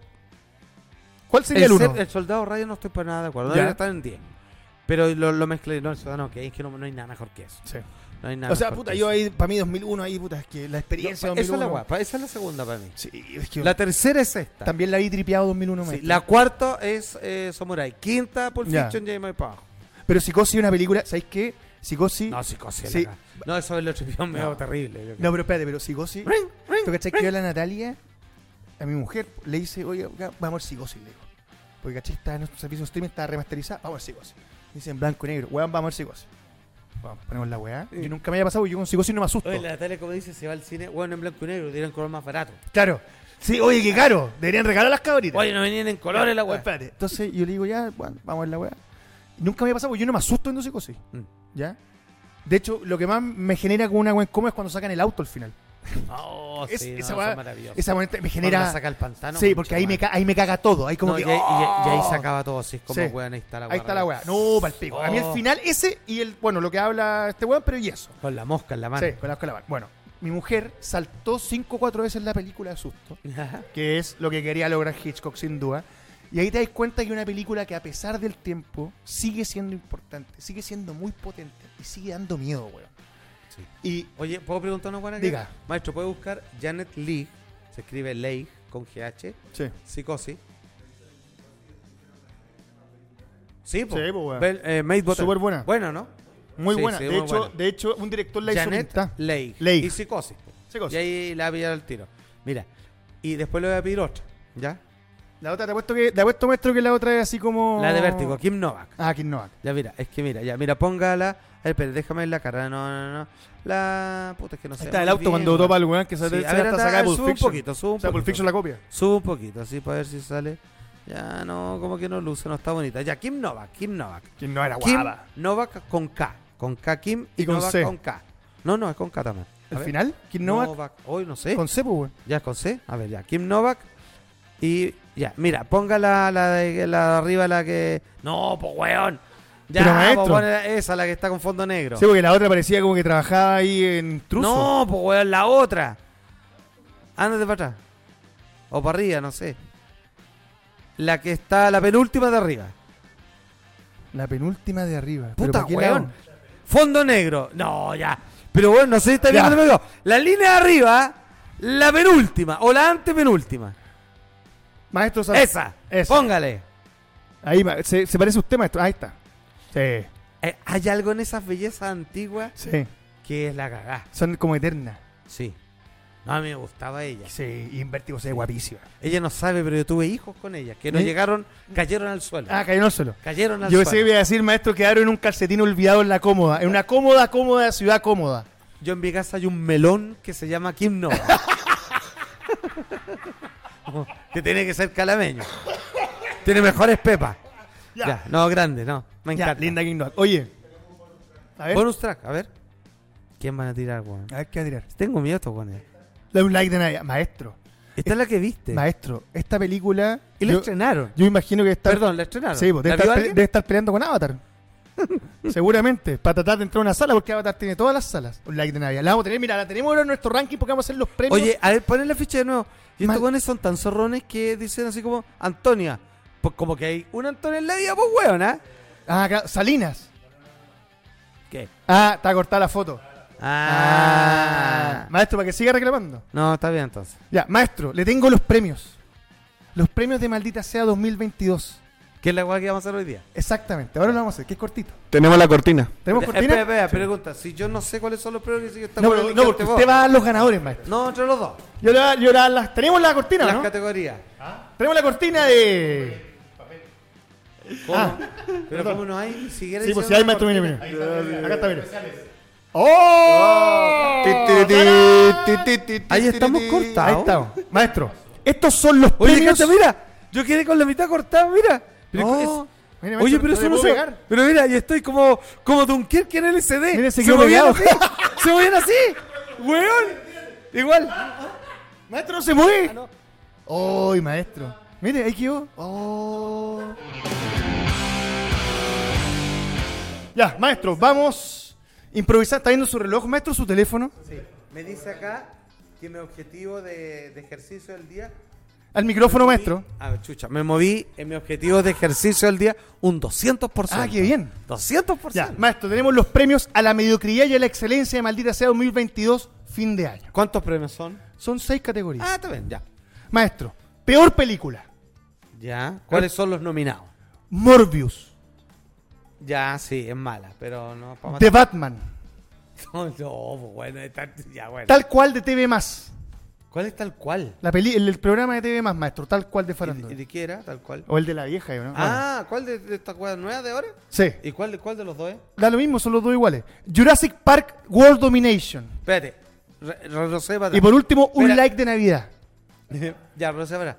¿Cuál sería el 1? El Soldado Ryan no estoy para nada de acuerdo. Ya. Debería estar en 10. Pero lo mezclé. No, el Ciudadano, ok. Es que no hay nada mejor que eso. Sí. No hay nada O sea, mejor puta, que yo eso. ahí, para mí 2001, ahí, puta, es que la experiencia de Esa es la 2001. guapa. Esa es la segunda para mí. Sí, es que La tercera es esta. también la vi tripeado 2001. Sí, maestro. la cuarta es Samurai. Quinta, Pulp Ya. Fiction, J.M. Pajo. Pero Psicosis es una película, ¿sabéis qué? Psicosis... No, Psicosis. Sí. No, eso es lo tripión medio No. terrible. No, pero espérate, pero Psicosis... ¿Tú cachai que yo a la Natalia, a mi mujer, le dice, oye, vamos a ver Psicosis, le digo. Porque cachai, está en nuestro servicio de streaming, está remasterizada, vamos a ver Psicosis. Dice en blanco y negro, weón, vamos a ver Psicosis. Vamos, ponemos la weá. Sí. Yo nunca me había pasado, yo con Psicosis no me asusto. Oye, la Natalia, como dice, se va al cine, bueno, en blanco y negro, tienen color más barato. Claro. Sí, oye, qué caro. Deberían regalar las cabritas. Oye, no venían en colores la Oye, weá. espérate. Entonces yo le digo, ya, bueno, vamos a ver la weá. Nunca me había pasado, porque yo no me asusto viendo Psicosis. Mm. ¿Ya? De hecho, lo que más me genera con una weá incómoda es cuando sacan el auto al final. Oh, Es- sí, esa no, weá- son maravillosos. Esa momento me Cuando genera... la saca el pantano. Sí, porque ahí me caga todo. Ahí como No, que... y ahí ¡oh! se acaba todo, así es como, Sí. weón, ahí está la weá. Ahí está la weá. No, pa'l pico. A mí el Oh. final, ese y el... Bueno, lo que habla este weón, pero y eso. Con la mosca en la mano. Sí, con la mano. Bueno, mi mujer saltó 5 o 4 veces la película de susto, que es lo que quería lograr Hitchcock sin duda. Y ahí te das cuenta que una película que a pesar del tiempo sigue siendo importante, sigue siendo muy potente y sigue dando miedo, weón. Sí. Y Oye, ¿puedo preguntar una buena? Diga. Maestro, ¿puede buscar Janet Leigh? Se escribe Leigh con GH. sí, Psicosis. Sí, po. Sí, po, weón. Maid Bottle. Súper buena. Bueno, ¿no? muy Sí, buena. sí, de, muy hecho, buena. de hecho, un director la hizo Janet mitad. Leigh. Leigh. Y Psicosis. po. Psicosis. Y ahí la voy a dar al tiro. Mira. Y después le voy a pedir otra. ¿Ya? La otra, te apuesto maestro que la otra es así como... La de Vértigo, Kim Novak. Ah, Kim Novak. Ya mira, es que mira, póngala. Espera, déjame ver la cara. No. La puta, es que no sé. Ahí está el muy auto bien, cuando weón. topa el weón que se Sí, se a ver, hasta anda, sacar de Pulp sube un Fiction. poquito, sube un O sea, Pulp poquito. Fiction la copia. Sube un poquito, así para ver si sale. Ya no, como que no luce, no está bonita. Ya, Kim Novak. Kim no era Kim guapa. Novak con K. Con K Kim y, Y con Novak C. con K. No, es con K también. A ¿El ver. final? Kim Novak Hoy no sé. con C, pues, weón. Ya es con C. A ver, ya. Kim Novak. Y ya, mira, ponga la de arriba, la que. No, pues weón. Ya, Pero, maestro. pues, pon esa, la que está con fondo negro. Sí, porque la otra parecía como que trabajaba ahí en Truso. No, pues weón, la otra. Ándate para atrás. O para arriba, no sé. La que está, la penúltima de arriba. La penúltima de arriba. Puta, ¿Pero para qué weón. lado? Fondo negro. No, ya. Pero bueno, no sé si está Ya. viendo lo que digo. La línea de arriba, la penúltima o la antepenúltima. Maestro, Esa. Esa. Póngale. Ahí se parece a usted, maestro. Ahí está. Sí, Hay algo en esas bellezas antiguas sí. que es la cagá. Son como eternas. Sí. No, a mí me gustaba ella. Sí, y en Vértigo se ve guapísima. Ella no sabe, pero yo tuve hijos con ella, que no ¿Eh? llegaron, cayeron al suelo. Ah, cayó en el suelo. Cayeron al Yo pensé que suelo. iba a decir, maestro, quedaron en un calcetín olvidado en la cómoda. En una cómoda ciudad cómoda. Yo en mi casa hay un melón que se llama Kim Nova. Que tiene que ser calameño. Tiene mejores pepas. Ya, no, grande, no. Me Ya, encanta. linda King Noah. Oye. A ver. Bonus track, a ver. ¿Quién van a tirar, weón? A ver qué va a tirar. Tengo miedo estos weones. Dale un like de Navidad. Maestro. Esta es la que viste. Maestro, esta película. Y la yo, estrenaron. yo imagino que está. Perdón, la estrenaron. Sí, pues, ¿La vio alguien? debe estar peleando con Avatar. Seguramente. Para tratar de entrar a una sala, porque Avatar tiene todas las salas. Un like de Navidad. La vamos a tener, mira, la tenemos ahora en nuestro ranking porque vamos a hacer los premios. Oye, a ver, ponen la ficha de nuevo. Y Mal. estos weones son tan zorrones que dicen así como Antonia. Pues como que hay una Antonia en la vida, pues weón, ¿ah? Ah, acá, Salinas. ¿Qué? Ah, está cortada la foto. Ah. Maestro, para que siga reclamando. No, está bien entonces. Ya, maestro, le tengo los premios. Los premios de Maldita Sea 2022. ¿Qué es la weá que vamos a hacer hoy día? Exactamente. Ahora lo vamos a hacer, que es cortito. Tenemos la cortina. ¿Tenemos cortina? Espera, pregunta. Si yo no sé cuáles son los premios que están No, pero, no, porque usted va a dar los ganadores, maestro. No, entre los dos. ¿Tenemos la cortina, Las no? categorías. Tenemos la cortina de... ¿Cómo? Ah. Pero como no hay ni siquiera. Sí, pues si hicieron hay una maestro, mire, cortina. mire. Acá está, mire. ¡Oh! Ahí estamos cortados. Ahí estamos. Maestro, estos son los Oye, premios... cacha, mira. Yo quedé con la mitad cortada, mira. Pero Oh. es- Mire, Oye, maestro, pero eso ¿le no puedo se. pegar? Pero mira, y estoy como Dunkerque en el LCD. Mire, se se quedó movían pegado. así. Se movían así. Weón. Igual. Maestro, no se mueve. ¡Ay, maestro! Mire, ahí quedó. ¡Oh! Ya, maestro, vamos a improvisar. ¿Está viendo su reloj, maestro, su teléfono? Sí. Me dice acá que mi objetivo de ejercicio del día. Al micrófono, maestro. A ver, chucha. Me moví en mi objetivo de ejercicio del día un 200%. Ah, qué bien. 200%. Ya, maestro, tenemos los premios a la mediocridad y a la excelencia de Maldita Sea 2022, fin de año. ¿Cuántos premios son? Son 6 categorías. Ah, está bien, ya. Maestro, peor película. Ya. ¿Cuáles son los nominados? Morbius. Ya, sí, es mala, pero no para The Batman. No, pues bueno, ya bueno. Tal cual de TV+. ¿Cuál es tal cual? El programa de TV+, maestro. Tal cual de ¿Y farándula. de qué era tal cual? O el de la vieja, ¿no? Ah, ¿cuál de estas weas nuevas de ahora? Sí. ¿Y cuál de los dos es? Da lo mismo, son los dos iguales. Jurassic Park World Domination. Espérate. Rosé para Y por último, un Espera. like de Navidad. Ya, Rosé para.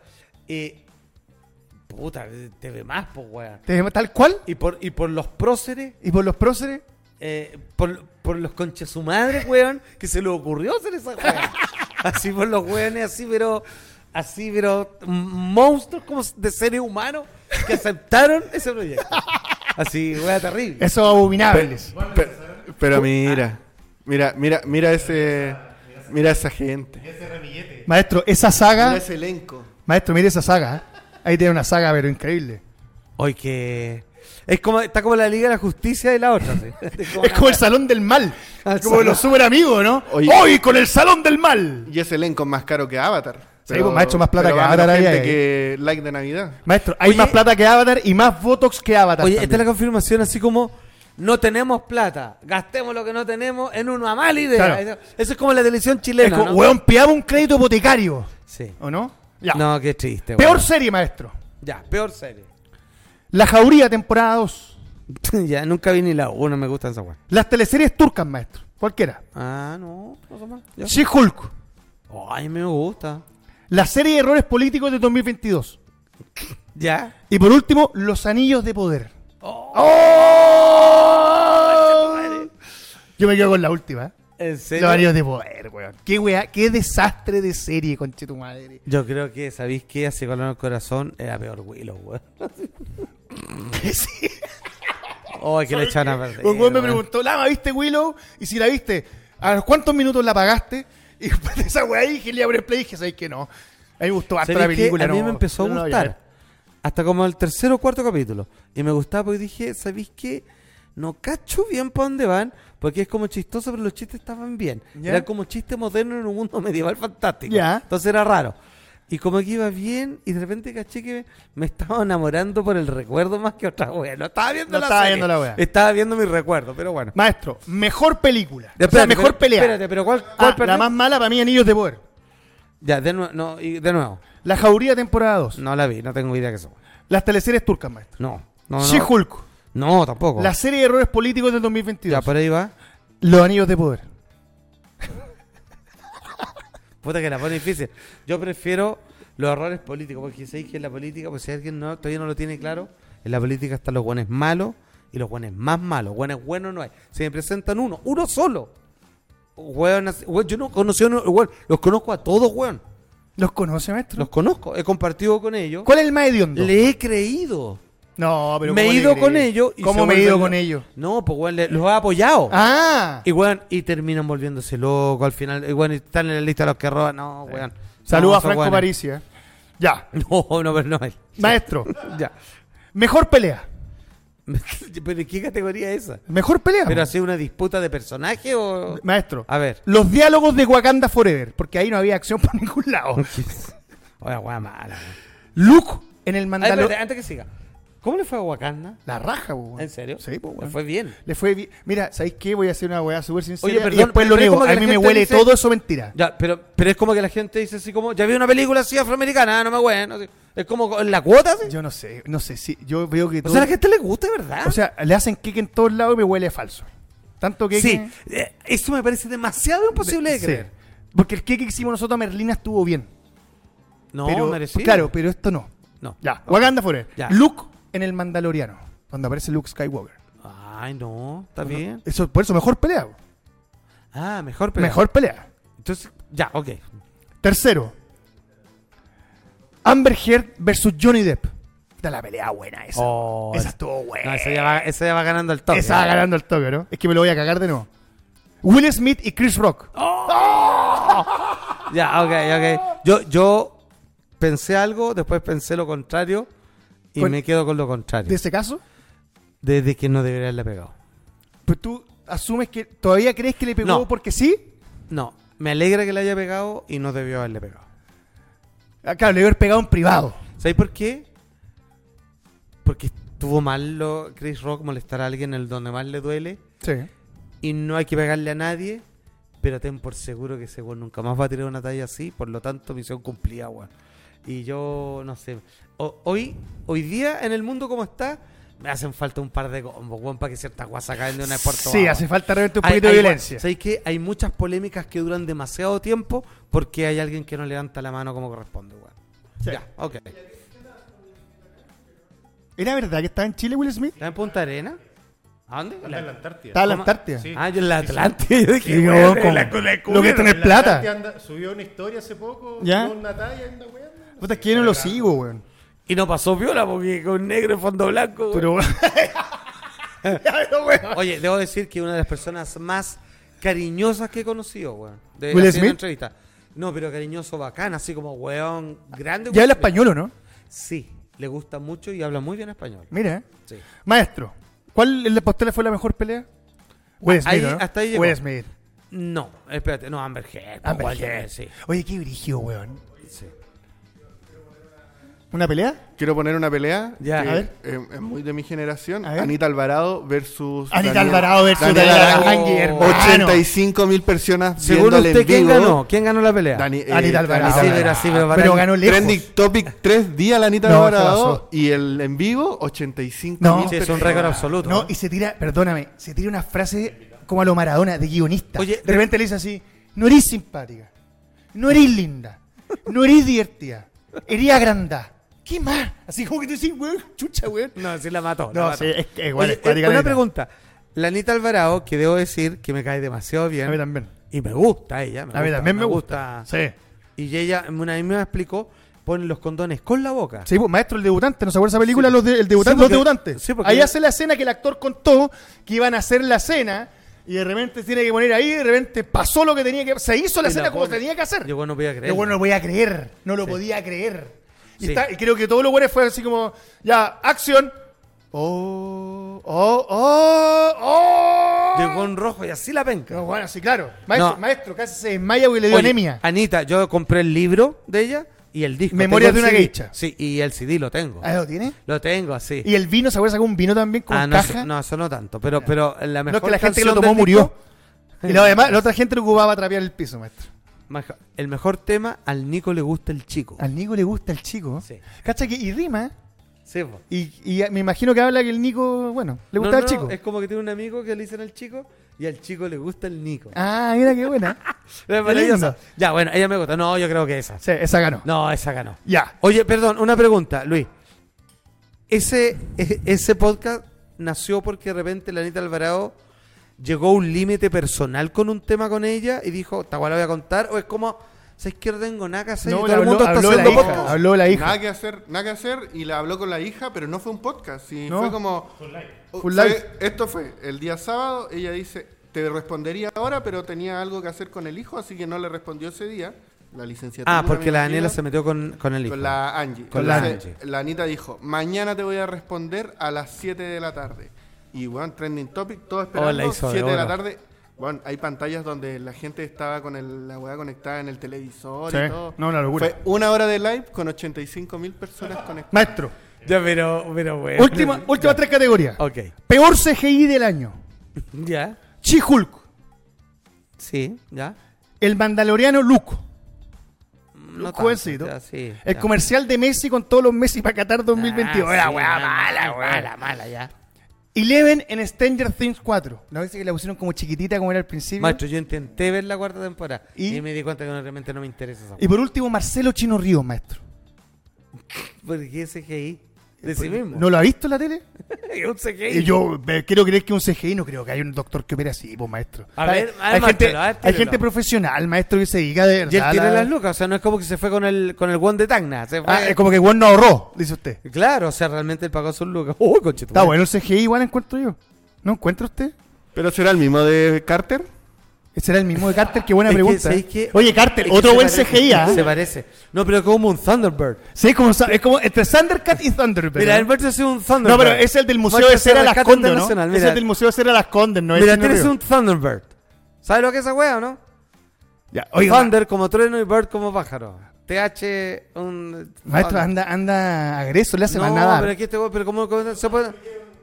Puta, TV más, pues weón. Tal cual. Y por los próceres, Y por los próceres. por los conches su madre, weón, que se le ocurrió hacer esa weá. Así por los weones, así, pero monstruos como de seres humanos que aceptaron ese proyecto. Así, weá, terrible. Esos abominables. Pero mira esa gente. Maestro, esa saga. Mira ese elenco. Maestro, mire esa saga. ¿eh? Ahí tiene una saga, pero increíble. Hoy que está como la Liga de la Justicia y la otra, ¿sí? Es como el Salón del Mal. Al Como de los super amigos, ¿no? Oye. Hoy con el Salón del Mal. Y ese elenco es más caro que Avatar. Sí, pues, maestro, más plata pero que va Avatar menos ahí, gente ahí. que like de Navidad. Maestro, hay Oye. más plata que Avatar y más Botox que Avatar. Oye, esta también. es la confirmación, así como no tenemos plata, gastemos lo que no tenemos en una mala idea. Claro. Eso es como la televisión Es chilena, como, ¿no? weón, pillamos un crédito hipotecario. Sí. ¿O no? Ya. No, qué triste. Peor weón. serie, maestro. Ya, peor serie. La Jauría, temporada 2. Ya, nunca vi ni la 1, me gustan esas weas. Las teleseries turcas, maestro. Cualquiera. Ah, no son mal. Ya. She-Hulk. Ay, me gusta. La serie de errores políticos de 2022. Ya. Y por último, Los Anillos de Poder. Oh. Yo me quedo con la última. ¿eh? ¿En serio? Los Anillos de Poder, weón. Qué weá, qué desastre de serie, conche tu madre. Yo creo que, ¿sabéis qué? Así con el corazón era peor Willow, weón. Sí. Oh, que le echan a perder. Un weón me weón. preguntó, Lama, ¿viste Willow? Y si la viste, ¿a los cuántos minutos la pagaste? Y después de esa weá dije, le abrí el play y dije, ¿sabes qué? No. A mí me gustó harto la ¿Sabéis qué? película. A mí no, me empezó a no la voy a ver. gustar. Hasta como el tercer o cuarto capítulo. Y me gustaba porque dije, ¿sabéis qué? No cacho bien para dónde van. Porque es como chistoso, pero los chistes estaban bien. ¿Ya? Eran como chistes modernos en un mundo medieval fantástico. ¿Ya? Entonces era raro. Y como que iba bien, y de repente caché que me estaba enamorando por el recuerdo más que otra wea. No estaba viendo No la estaba serie. viendo la wea. Estaba viendo mi recuerdo, pero bueno. Maestro, mejor película. O sea, Espérate, mejor pelea. Espérate, pero ¿cuál Ah, perdió? la más mala para mí, Anillos de Poder. Ya, de nuevo. No, y de nuevo. La Jauría temporada 2. No la vi, no tengo idea que son. Las teleseries turcas, maestro. No. No, She-Hulk. no, tampoco. La serie de errores políticos del 2022. Ya, por ahí va. Los Anillos de Poder. Puta que la pone difícil. Yo prefiero los errores políticos, porque sabéis que en la política, pues si alguien todavía no lo tiene claro, en la política están los buenos malos y los buenos más malos. Buenos buenos no hay. Se me presentan uno solo. Weón, yo no conocí a uno, weón, los conozco a todos, weón. ¿Los conoce, maestro? Los conozco, he compartido con ellos. ¿Cuál es el más hediondo? Le he creído. No, pero Me he ¿cómo le ido creí? con ellos. Y ¿Cómo se me he ido vuelven- con ellos? No, pues weón, los ha apoyado. Ah. Y weón, y terminan volviéndose locos al final. Y weón, y están en la lista de los que roban. No, weón. Saludos No, a son Franco weones. Parisi. Ya. No, pero no hay. Maestro. Ya. Mejor pelea. ¿Pero en qué categoría es esa? Mejor pelea. ¿Pero po. ha sido una disputa de personaje o...? Maestro. A ver. Los diálogos de Wakanda Forever. Porque ahí no había acción por ningún lado. Oye, weón, mala. Luke en el Ay, Mandalorian. espérate, antes que siga. ¿Cómo le fue a Wakanda? La raja, po, weón. ¿En serio? Sí, pues, Le weón. fue bien. Le fue bien. Mira, ¿sabéis qué? Voy a hacer una weá súper sincera. Oye, y perdón, después lo pero es niego. como que A la mí me gente huele dice- todo eso mentira. Ya, pero es como que la gente dice así como, ya vi una película así afroamericana, no me bueno. Es como en la cuota, ¿sí? Yo no sé si yo veo que O todo. sea, a la gente le gusta, ¿verdad? O sea, le hacen kick en todos lados y me huele falso. Tanto que sí, eso me parece demasiado imposible de creer. Porque el que hicimos nosotros a Merlina estuvo bien. No, pero, merecido. claro, pero esto no. No. Ya, Wakanda Forever. Ya. Luke en el Mandaloriano, cuando aparece Luke Skywalker. Ay, no, está bien. Eso, por eso, mejor pelea. Ah, mejor pelea. Mejor pelea. Entonces, ya, ok. Tercero, Amber Heard versus Johnny Depp. Está la pelea buena esa. Oh, esa estuvo buena. No, esa ya va ganando el toque. Esa va ganando el toque, ¿no? Es que me lo voy a cagar de nuevo. Will Smith y Chris Rock. Ya, ok. Yo pensé algo, después pensé lo contrario y Con- me quedo con lo contrario. De ese caso, Desde que no debería haberle pegado. pues tú asumes que todavía crees que le pegó No. porque sí. No, me alegra que le haya pegado y no debió haberle pegado. Ah, claro, le debe haber pegado en privado. ¿Sabes por qué? Porque estuvo mal Chris Rock molestar a alguien en el donde más le duele Sí. y no hay que pegarle a nadie, pero ten por seguro que ese weón nunca más va a tirar una talla así, por lo tanto misión cumplida, weón. Y yo, no sé, hoy día en el mundo como está, me hacen falta un par de combos, weón, para que ciertas guasas caen de una puerto. Sí, hace falta realmente un poquito de violencia. ¿Sabes qué? Hay muchas polémicas que duran demasiado tiempo porque hay alguien que no levanta la mano como corresponde, weón. Sí. Ya, ok. ¿Era verdad que estaba en Chile Will Smith? ¿Está en Punta Arena? ¿A dónde? Anda en la Antártida. Estaba en la ¿Cómo? Antártida. Sí. Ah, yo en la Atlántida. Yo dije, Sí, weón, weón, en como- la lo que descubrieron. tenés En la plata. Antártida subió una historia hace poco. ¿Ya? Con una talla en la weá. Puta, es que yo no lo sigo, weón. Y no pasó viola porque con negro y fondo blanco. weón. Pero, weón. Oye, debo decir que una de las personas más cariñosas que he conocido, weón. De ¿Will hacer una Smith? entrevista. No, pero cariñoso bacán, así como weón grande. Ya weón. habla español, ¿o no? Sí, le gusta mucho y habla muy bien español. Mira, ¿eh? Sí. Maestro, ¿cuál en la postura fue la mejor pelea? Will Smith, Ahí- ¿no? hasta ahí llegó. Will Smith. No, espérate, no, Amber Heard. Amber igual, Heard. Sí, Oye, qué brígido, weón. sí. ¿Una pelea? Quiero poner una pelea Ya. que, A ver. es muy de mi generación. A ver. Anita Alvarado versus Anita Alvarado versus Daniela Daniela Arangui. Arangui, hermano. 85.000 personas Según viéndole usted, en ¿quién vivo. ganó? ¿Quién ganó la pelea? Anita Alvarado. Sí, pero así, pero para- Pero ganó lejos. Trending Topic 3 días la Anita No, se Alvarado pasó. y el en vivo 85.000 No. Sí, es un récord absoluto. No, ¿eh? y se tira, perdóname, se tira una frase como a lo Maradona, de guionista. Oye, de repente le dice así, no eres simpática, no eres linda, no eres divertida, eres agrandada. ¿Qué más? Así como que tú decís, weón, chucha, weón. No, sí la mató. No, la sí, mató. es que igual Oye, es cuática la una Anita. pregunta. La Anita Alvarado, que debo decir que me cae demasiado A mí bien. también. Y me gusta ella. A mí también me gusta. Sí. Y ella, una vez me explicó, ponen los condones con la boca. Sí, pues, maestro, el debutante, ¿no se acuerda esa película? Sí. El debutante, Sí, porque- los debutantes. sí, porque- Ahí hace la escena que el actor contó que iban a hacer la cena y de repente tiene que poner ahí, y de repente pasó lo que tenía que se hizo la Y escena la como pone. tenía que hacer. Yo no podía creer. Yo, bueno, no lo podía creer, no lo Sí. podía creer. Y, Sí. y creo que todos los buenos fue así como, ya, acción. Oh. Llegó en rojo y así la penca. No, bueno, sí, claro. Maestro, No. maestro, casi se desmaya porque le dio Oye, anemia. Anita, yo compré el libro de ella y el disco. Memorias Tengo de el una CD. geisha. Sí, y el CD lo tengo. ¿Ah, lo tiene? Lo tengo así. Y el vino, ¿se acuerda? Sacó un vino también con no, caja. no, eso no tanto. Pero la No, mejor es que la gente que lo canción tomó del murió. disco- Y además, la otra gente lo ocupaba para trapear el piso, maestro. El mejor tema, al Nico le gusta el chico. Al Nico le gusta el chico. Sí. ¿Cacha que y rima? Sí, po. Y me imagino que habla que el Nico, bueno, le gusta el chico. Es como que tiene un amigo que le dicen al chico y al chico le gusta el Nico. Ah, mira qué buena. Es maravilloso. Ya, bueno, ella me gusta. No, yo creo que esa. Sí, esa ganó. No, esa ganó. Ya. Oye, perdón, una pregunta, Luis. Ese podcast nació porque de repente la Anita Alvarado llegó a un límite personal con un tema con ella y dijo, esta guay la voy a contar, o es como, ¿sabes que no tengo nada que hacer? No, y le todo el mundo está habló la haciendo hija. podcast. Habló la hija. Nada que hacer, y la habló con la hija, pero no fue un podcast, sí, No. fue como... Full live. Esto fue el día sábado, ella dice, te respondería ahora, pero tenía algo que hacer con el hijo, así que no le respondió ese día, la licenciatura. Ah, porque me la imagino, Daniela se metió con el hijo. con la Angie. Con la Entonces, Angie. la Anita dijo, mañana te voy a responder a las 7 de la tarde. Y bueno, trending topic, todo la esperando, hizo de 7 de la oro. tarde. Bueno, hay pantallas donde la gente estaba con la weá conectada en el televisor Sí, y todo. no, una locura. Fue una hora de live con 85.000 personas conectadas. Maestro, Ya, pero bueno. última 3 categorías. Ok. Peor CGI del año. Ya. She-Hulk. Sí, ya. El Mandaloriano Luke. No Jovencito. tanto, ya, sí, El ya. comercial de Messi con todos los Messi para Qatar 2022. Ah, Era sí, weá mala, weá. mala, ya. Eleven en Stranger Things 4. ¿No ves que la pusieron como chiquitita como era al principio? Maestro, yo intenté ver la cuarta temporada ¿Y? y me di cuenta que realmente no me interesa esa. Y por último, Marcelo Chino Ríos, maestro. ¿Por qué CGI? De sí mismo. ¿No lo ha visto en la tele? Es un CGI. Y yo quiero creer que es un CGI, no creo que hay un doctor que opere así, pues, maestro. A ver, hay, mártelo, gente, a ver, hay tírelo. gente profesional, maestro, que se dedica de verdad. Y él tiene a la- las lucas, o sea, no es como que se fue con el guan de Tacna. Se fue... Ah, es como que Juan no ahorró, dice usted. Claro, o sea, realmente él pagó sus lucas. Uy, conchetumare. Está bueno el CGI, igual encuentro yo. ¿No encuentra usted? ¿Pero será el mismo de Carter? ¿Será el mismo de Carter? Qué buena Es que, pregunta. ¿sabes qué? Oye, Carter, Es que otro se buen parece, CGI, ¿ah? Se parece. No, pero como un Thunderbird. Sí, es como entre Thundercat y Thunderbird. Mira, ¿no? el Bird es un Thunderbird. No, pero es el del Museo Muestra de Cera ese Las rescate Condes, ¿no? internacional, Es mira. el del Museo de Cera Las Condes, ¿no? Mira, Ese no tienes creo. un Thunderbird. ¿Sabes lo que es esa wea o no? Ya, oiga, Thunder como trueno y Bird como pájaro. TH un... maestro, Thunder. anda agreso, le hace mal No, nada. pero aquí este wea, pero ¿cómo se puede...?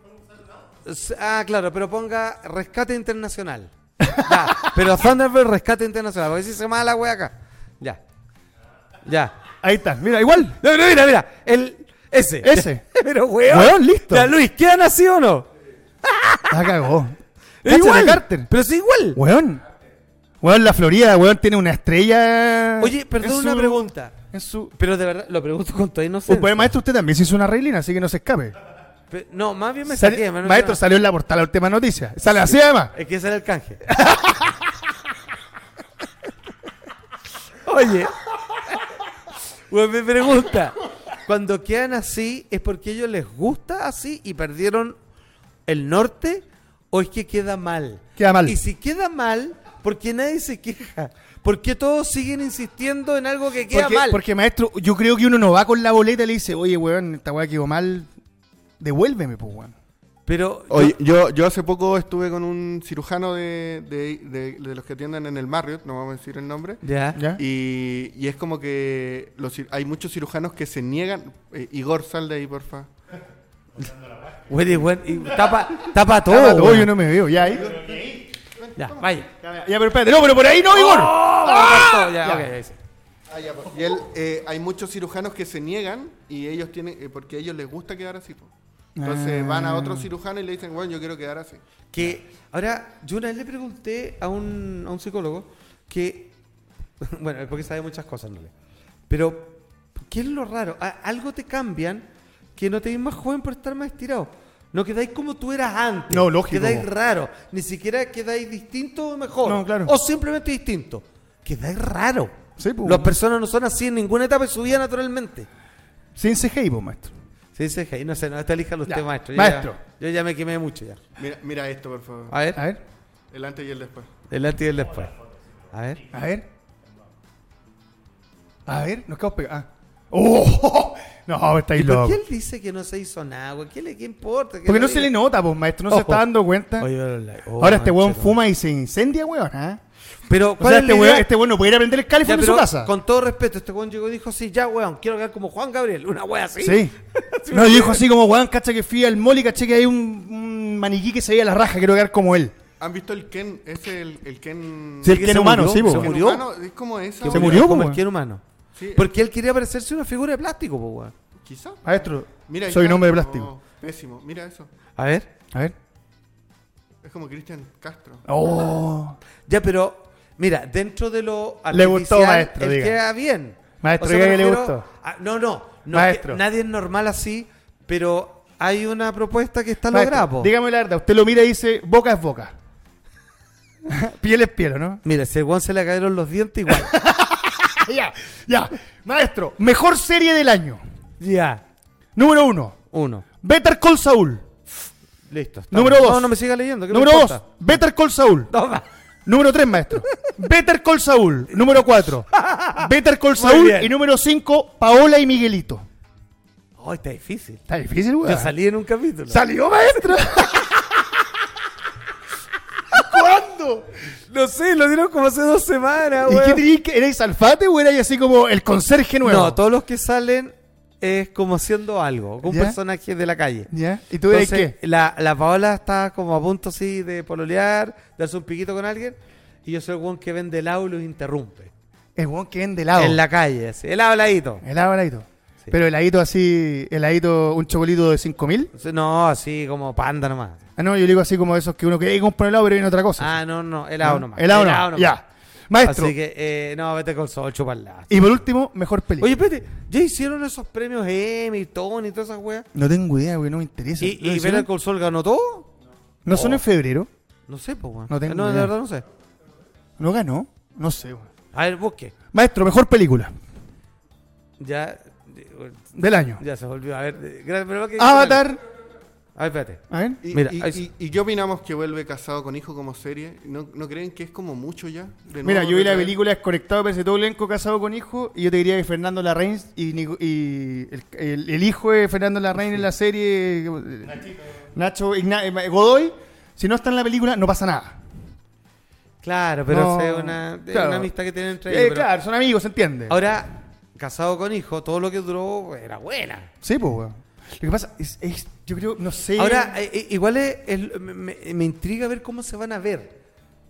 Ah, claro, pero ponga rescate internacional. Ya, pero Thunderbird rescate internacional. Porque si se llama la wea acá. Ya. Ya. Ahí está, mira, igual. No, mira. Ese. Pero weón. Weón, listo. Ya, Luis, ¿quedan así o no? La cagó. Es Cáchate, igual. Carter. Pero es igual. Weón. Weón, la Florida, weón, tiene una estrella. Oye, perdón, en una su- pregunta. En su... Pero de verdad, lo pregunto con toda inocencia. Pues, maestro, usted también se hizo una reglina, así que no se escape. No, más bien me Sali- saqué. maestro, salió en la portada la última noticia. Sale así además. Es que ese era el canje. Oye. Pues me pregunta. Cuando quedan así, ¿es porque a ellos les gusta así y perdieron el norte? ¿O es que queda mal? Queda mal. Y si queda mal, ¿por qué nadie se queja? ¿Por qué todos siguen insistiendo en algo que queda mal? Porque, maestro, yo creo que uno no va con la boleta y le dice, oye, weón, esta weá quedó mal, devuélveme, pues, weón. Pero Oye, yo hace poco estuve con un cirujano de los que atienden en el Marriott, no vamos a decir el nombre. ya. ¿Ya? Y es como que hay muchos cirujanos que se niegan. Igor, sal de ahí, porfa. Güey, y tapa todo. Todo, güey. yo no me veo, ya ahí. Ya, vaya. Ya, pero espérate, no, pero por ahí no, Igor. Ya, Ya. ok, ahí sí. Y él, hay muchos cirujanos que se niegan y ellos tienen, porque a ellos les gusta quedar así. Po. Entonces van a otro cirujano y le dicen, bueno, yo quiero quedar así. Que ahora, yo una vez le pregunté a un psicólogo que, bueno, porque sabe muchas cosas, ¿no? Pero, ¿qué es lo raro? Algo te cambian que no te ves más joven por estar más estirado. No quedáis como tú eras antes. No, lógico. Quedáis raro. Ni siquiera quedáis distinto o mejor. No, claro. O simplemente distinto. Quedáis raro. Sí, pues. Las personas no son así en ninguna etapa de su vida naturalmente. Sin CGI, pues, maestro. Sí, sí, no sé, no, elíjalo usted, Ya, maestro. maestro. Yo ya me quemé mucho ya. Mira esto, por favor. A ver, A ver, El antes y el después. el antes y el después. A ver. a ver. A ver, nos quedamos pegados. Ah. ¡Oh! No, estáis ¿Y por locos. qué él dice que no se hizo nada, güey? ¿Qué importa? Porque no se le nota, pues, maestro, no se Ojo. está dando cuenta. Oye, Ahora este weón manchero. fuma y se incendia, weón, ¿ah? Pero, O ¿cuál sea, es la idea? este weón no puede ir a prender el Ya, calefón de su pero, casa. con todo respeto, este weón llegó y dijo, sí, ya, weón, quiero quedar como Juan Gabriel. Una wea así. Sí. No, dijo así como, weón, cacha que fui al mall y caché que hay un maniquí que se veía la raja, quiero quedar como él. ¿Han visto el Ken? Es el Ken... Sí, el Ken humano, sí, po. Se Ken murió. humano, es como esa. Se murió, como po, el Ken humano. Sí, Porque él quería parecerse una figura de plástico, po, weón. quizá. Maestro, Mira, ahí soy un está. hombre de plástico. Oh, pésimo. Mira eso. A ver. A ver. Es como Cristian Castro. Oh. Ya, pero, mira, dentro de lo Le gustó, artificial, maestro, él diga. queda bien. Maestro, O sea, diga me que le refiero gustó. no, Maestro. nadie es normal así, pero hay una propuesta que está Maestro, lograda, po. dígame la verdad. Usted lo mira y dice, boca es boca. Piel es piel, ¿o ¿no? Mira, si el Juan se le cayeron los dientes, igual. Ya. Maestro, mejor serie del año. Ya. Número 1. Uno. Better Call Saul. Listo. está Número bien. dos. No me siga leyendo. ¿qué me Número 2. importa? Better Call Saul. Toma. Número 3, maestro. Better Call Saul. Número 4. Better Call Saul. bien. Y número 5, Paola y Miguelito. Oh, está difícil. Está difícil, weón. Yo salí en un capítulo. ¿Salió, maestro? ¿Cuándo? No sé, lo dieron como hace 2 semanas, ¿Y weón. qué tenías que erais Alfate o erais así como el conserje nuevo? No, todos los que salen es como haciendo algo, como un ¿Ya? personaje de la calle. ¿Ya? ¿Y tú erais Entonces, qué? la Paola está como a punto así de pololear, de darse un piquito con alguien, y yo soy el weón que vende helado y los interrumpe. El weón que vende helado. En la calle, así, helado, heladito. Helado, heladito. Sí. Pero heladito así, heladito, un chocolito de 5.000. No, así como panda nomás. Ah, no, yo digo así como esos que uno quiere comprar helado, pero viene otra cosa. Ah, no, helado ¿No? nomás. Helado no. nomás. Ya. Maestro. Así que, no, vete con sol, chuparla. Y por último, mejor película. Oye, espérate, ¿ya hicieron esos premios Emmy, Tony y todas esas weas? No tengo idea, güey, no me interesa. ¿Y ¿Lo hicieron? Better Call Saul ganó todo? ¿No son en febrero? No sé, pues, weón. No tengo de idea. verdad no sé. ¿No ganó? No sé, güey. A ver, busque. Maestro, mejor película Ya, del año. ya se volvió. A ver, pero que- Avatar. A ver, espérate. A ver. Mira, ahí ¿Y qué opinamos que vuelve Casado con Hijo como serie? ¿No creen que es como mucho ya? De Mira, nuevo yo vi la retraer? película desconectado, parece todo elenco casado con hijo, y yo te diría que Fernando Larraín y el hijo de Fernando Larraín en la serie, Nacho Godoy, si no está en la película, no pasa nada. Claro, pero No, es una claro. amistad que tienen entre ellos. pero Claro, son amigos, se entiende. ahora, casado con hijo, todo lo que duró era buena. Sí, pues, weón. Lo que pasa es, yo creo, no sé. Ahora, igual me intriga ver cómo se van a ver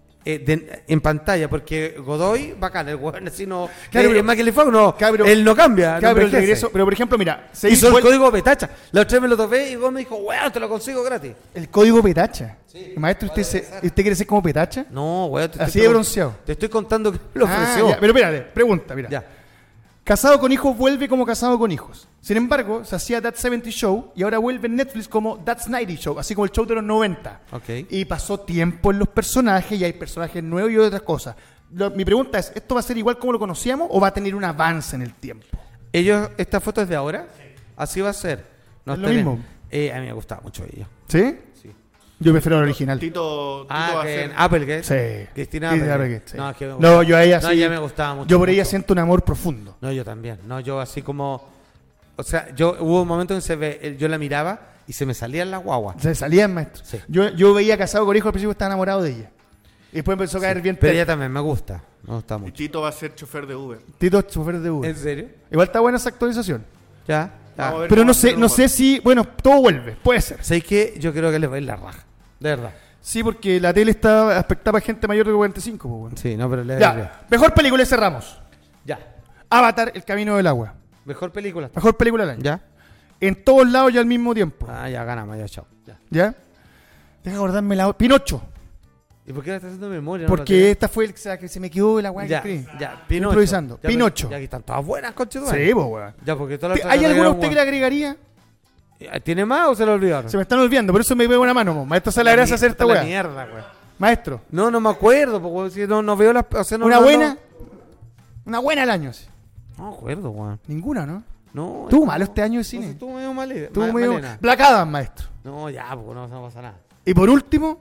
en pantalla, porque Godoy, bacán, el weón así no. Claro, pero- es más que le fue, no, Claro, pero- él no cambia. Claro, no pero el envejece. regreso, pero por ejemplo, mira, Hizo el código Petacha. La otra vez me lo topé y vos me dijo, weón, te lo consigo gratis. el código Petacha. Maestro, ¿usted quiere ser como Petacha? No, weón. te Así estoy de pregun- bronceado. Te estoy contando que me lo Ah, ofreció. ya, pero espérate, pregunta, mira. Ya. Casado con hijos vuelve como casado con hijos. Sin embargo, se hacía That 70 Show y ahora vuelve en Netflix como That's 90 Show, así como el show de los 90. Ok. Y pasó tiempo en los personajes y hay personajes nuevos y otras cosas. Mi pregunta es, ¿esto va a ser igual como lo conocíamos o va a tener un avance en el tiempo? ¿Esta foto es de ahora? Así va a ser. No Es lo está bien. mismo. A mí me gustaba mucho ella. ¿Sí? Sí. Yo prefiero el original. Tito Ah, va a que ser... en Applegate. Sí. Cristina Cristina Applegate. Applegate, sí. No, es que me No, gustaba. yo a ella No, sí. ella me gustaba mucho. Yo por ella mucho. siento un amor profundo. No, yo también. No, yo así como... O sea, hubo un momento en que yo la miraba y se me salían las guaguas. Se salía maestro. Sí. Yo veía casado con hijos al principio, estaba enamorado de ella. Y después empezó a caer bien. Pero ella también me gusta. Me gusta Y mucho. Tito va a ser chofer de Uber. Tito, chofer de Uber. ¿En serio? Igual está buena esa actualización. Ya. Vamos a ver Pero cómo no va a ser sé, el no humor. sé si, bueno, todo vuelve, puede ser. ¿Sabes qué? Yo creo que les va a ir la raja. De verdad. Sí, porque la tele está aspectada para gente mayor de 45, pues, bueno. Sí, no, pero les va a ir bien. Ya, mejor película y cerramos. Ya. Avatar, El Camino del Agua. Mejor película. Mejor película del año. ¿Ya? En todos lados y al mismo tiempo. Ah, ya ganamos, ya, chao. Ya. ¿Ya? Deja acordarme la Pinocho. ¿Y por qué la estás haciendo memoria? No la Porque tenés. esta fue el que se me quedó la weá que Ya, escribí. ya, Pinocho. Improvisando. Ya, pero- Pinocho. Ya aquí están todas buenas, conche tu Sí, madre. pues, weón. Ya, porque todas las otras ¿Hay alguna eran usted que le agregaría? buenas. ¿Tiene más o se lo olvidaron? Se me están olvidando, por eso me pego una mano, mo. Maestro, esa es la gracia de hacer esta La weá. mierda, güey. Maestro, No, no me acuerdo, porque si no veo las... O sea, no, una no, buena. No, Una buena al año. Sí. no me acuerdo, güey. Ninguna, ¿no? No. Estuvo no, malo este año de no, cine. estuvo medio mal. Estuvo medio... malena. Black Adam, maestro. No, ya, porque no pasa nada. Y por último,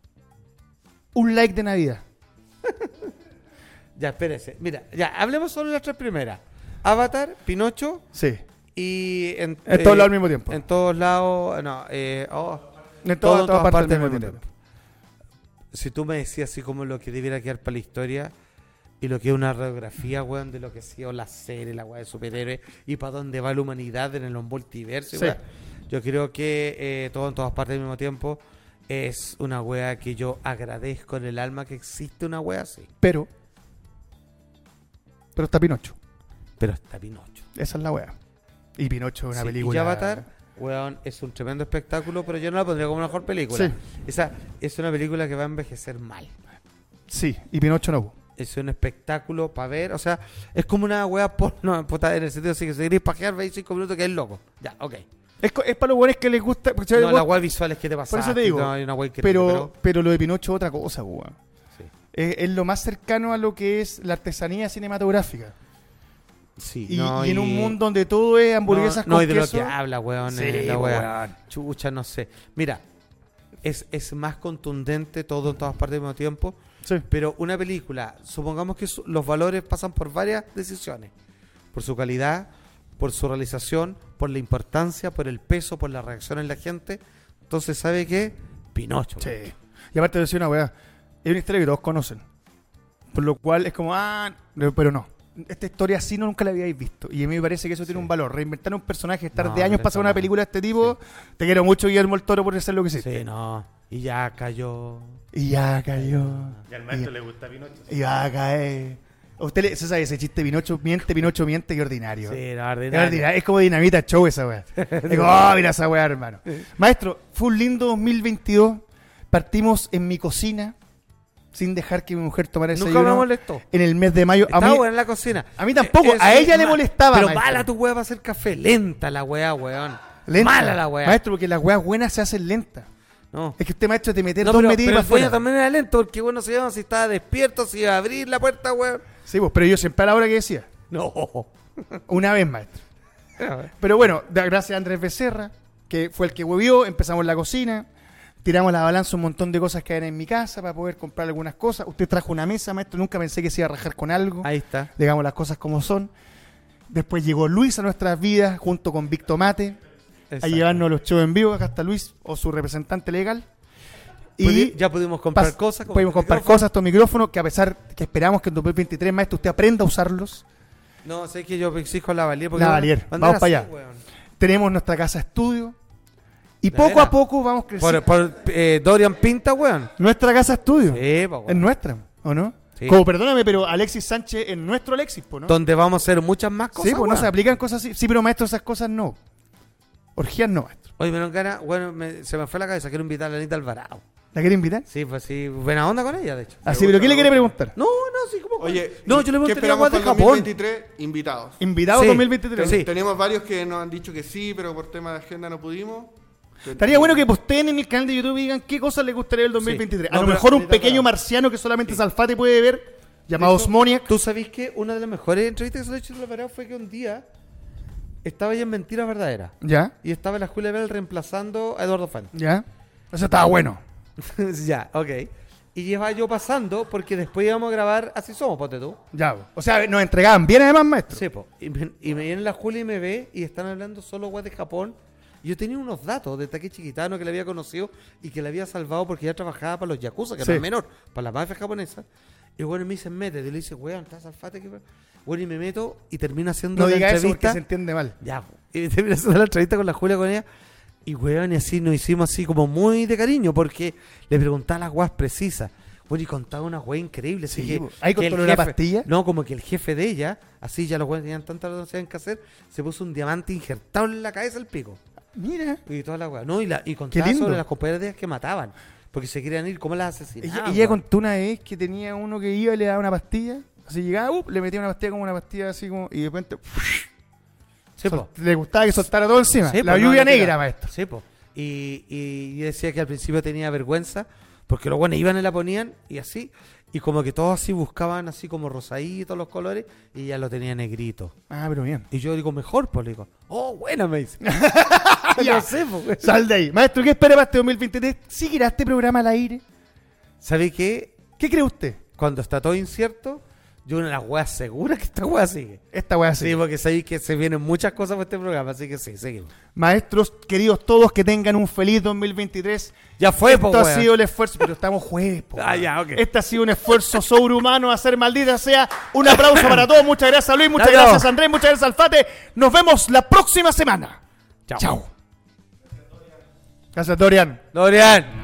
un like de Navidad. Ya, espérese. Mira, ya, hablemos solo de las tres primeras. Avatar, Pinocho Sí. y... En todos lados al mismo tiempo. En todos lados... No, En todo en todas partes al mismo tiempo. Si tú me decías así como lo que debiera quedar para la historia y lo que es una radiografía, weón, de lo que ha sido la serie, la weá de superhéroes y para dónde va la humanidad en los multiversos, Sí. weón. Yo creo que todo en todas partes al mismo tiempo es una wea que yo agradezco en el alma que existe una wea así. Pero está Pinocho. Pero está Pinocho. Esa es la wea. Y Pinocho es una Sí, película. Y Avatar, weón, es un tremendo espectáculo, pero yo no la pondría como mejor película. Sí. Esa es una película que va a envejecer mal. Sí, y Pinocho no. Es un espectáculo para ver, o sea, es como una wea porno, puta, en el sentido así que si queréis pajear, veis 5 minutos que es loco. Ya, ok. Es para los buenos que les gusta. Porque, No, las weas visuales que te pasan. Por eso te digo. No, hay una wea increíble, pero lo de Pinocho es otra cosa, weón. sí. Es lo más cercano a lo que es la artesanía cinematográfica. Sí, Y, no, y en un mundo donde todo es hamburguesas no, con y de lo queso. que habla, weón, Sí, la wea. weón. Chucha, no sé. Mira, es más contundente todo en todas partes al mismo tiempo. Sí. Pero una película, supongamos que los valores pasan por varias decisiones. Por su calidad, por su realización, por la importancia, por el peso, por la reacción en la gente. Entonces, ¿sabe qué? Pinocho. Sí. Y aparte de decir una weá, es una historia que todos conocen. Por lo cual es como, pero no. Esta historia así nunca la habíais visto. Y a mí me parece que eso tiene un valor. Reinventar un personaje, estar No, de años pero para hacer eso una no. película de este tipo. Te quiero mucho, Guillermo el Toro, por hacer lo que hiciste. Sí, no. Y ya cayó. Y ya cayó. Y al maestro le gusta Pinocho. Y va a caer. ¿Se sabe ese chiste? Pinocho miente, qué ordinario. Sí, la Es verdad. ordinario. Es como Dinamita Show esa weá. Es como, mira esa weá, hermano. Maestro, fue un lindo 2022. Partimos en mi cocina sin dejar que mi mujer tomara Nunca desayuno. me molestó. En el mes de mayo. Estaba buena en la cocina. a mí tampoco. A Eso ella es le ma- molestaba. Pero maestro. mala tu weá para hacer café. Lenta la weá, weón. Lenta. Mala la weá. Maestro, porque las weas buenas se hacen lentas. No. Es que usted, maestro, te meter No, dos pero metidas el para dueño afuera. también era lento porque bueno se llama si estaba despierto, si iba a abrir la puerta, weón. Sí, pues, pero yo siempre a la hora que decía. No. Una vez, maestro. Pero bueno, gracias a Andrés Becerra, que fue el que huevió, empezamos la cocina, tiramos a la balanza un montón de cosas que eran en mi casa para poder comprar algunas cosas. Usted trajo una mesa, maestro, nunca pensé que se iba a rajar con algo. Ahí está. Digamos las cosas como son. Después llegó Luis a nuestras vidas junto con Víctor Mate a Exacto. llevarnos los shows en vivo. Acá está Luis o su representante legal. Ya pudimos comprar cosas. como Pudimos comprar micrófono. cosas, estos micrófonos, que a pesar que esperamos que en 2023, maestro, usted aprenda a usarlos. No, sé que yo exijo la Valier. porque Lavalier, van a vamos andar para así, allá. weón. Tenemos nuestra casa estudio. Y ¿De poco veras? a poco vamos creciendo. Por Dorian Pinta, weón. Nuestra casa estudio. Sí, po, weón. Es nuestra, ¿o no? Sí. Como, perdóname, pero Alexis Sánchez es nuestro Alexis, ¿no? Donde vamos a hacer muchas más cosas. Sí, pues no weón. se aplican cosas así. Sí, pero maestro, esas cosas no. Orgías no, maestro. Oye, me dan ganas, bueno, se me fue la cabeza, quiero invitar a la Anita Alvarado. ¿La quiere invitar? Sí, pues sí, buena onda con ella, de hecho. Así, pero ¿qué le quiere preguntar? No, sí, como. Oye, no, yo le ¿qué pregunté esperamos de para el Japón. 2023? Invitados. Invitado Sí. 2023. Sí. Tenemos varios que nos han dicho que sí, pero por tema de agenda no pudimos. Estaría bueno que posteen en el canal de YouTube y digan qué cosas les gustaría el 2023. No, a lo pero mejor un ahorita, pequeño claro. marciano que solamente Salfate puede ver, llamado De hecho, Osmoniac. ¿Tú sabés que una de las mejores entrevistas que se le ha hecho a Alvarado fue que un día estaba ella en Mentiras Verdaderas ¿Ya? y estaba la Julia Bell reemplazando a Eduardo Fan? ¿Ya? Eso estaba bueno. Ya, ok. Y llevaba yo pasando porque después íbamos a grabar Así Somos, ponte tú. Ya. O sea, nos entregaban bien además, maestro. Sí, po. Y me viene la Julia y me ve y están hablando solo weas de Japón. Y yo tenía unos datos de Takeshi Kitano que le había conocido y que le había salvado porque ya trabajaba para los Yakuza, que Sí. no es menor, para la mafia japonesa. Y bueno, me dice, métete. Y le dice, weón, ¿estás Salfate? Bueno, y me meto y termina haciendo No la diga eso porque entrevista. se entiende mal. Ya, po. Y termina haciendo la entrevista con la Julia con ella. Y weón, y así nos hicimos así como muy de cariño porque le preguntaba las weas precisas. Bueno, y contaba una wea increíble. Así Sí, que, po. ¿Ahí que el contó la jefe- pastilla? No, como que el jefe de ella, así ya los weones tenían tanta no sabían qué hacer, se puso un diamante injertado en la cabeza del pico. Mira. Y toda la weá. No, y contaba lindo. sobre las compañeras de ellas que mataban. Porque se querían ir, ¿cómo las asesinaban? Ella weón? contó una vez que tenía uno que iba y le daba una pastilla. Así llegaba, le metía una pastilla como una pastilla así como. Y de repente. Sí, po. Le gustaba que soltara todo encima. Sí, la po, lluvia no, negra, tira. maestro. Sí, po. Y decía que al principio tenía vergüenza porque los buenos iban y la ponían y así. Y como que todos así buscaban así como rosaditos los colores y ya lo tenía negrito. Ah, pero bien. Y yo digo, mejor, pues le digo, oh, buena, me dice. Ya. No sé, pues. Sal de ahí. Maestro, ¿qué espera para este 2023? ¿Seguirá este programa al aire? ¿Sabe qué? ¿Qué cree usted? Cuando está todo incierto, yo una de las weas seguras que esta wea sigue. Esta weá así. Sí, porque sabéis que se vienen muchas cosas por este programa, así que sí, seguimos. Maestros, queridos todos, que tengan un feliz 2023. Ya fue, Esto po, ha weón. sido el esfuerzo, pero estamos jueves, po, Ah, weón. ya, ok. Este ha sido un esfuerzo sobrehumano, hacer maldita sea. Un aplauso para todos. Muchas gracias, Luis. Muchas Chao, chao. gracias, Andrés. Muchas gracias, Alfate. Nos vemos la próxima semana. Chao. Chao. Gracias, Dorian. Dorian.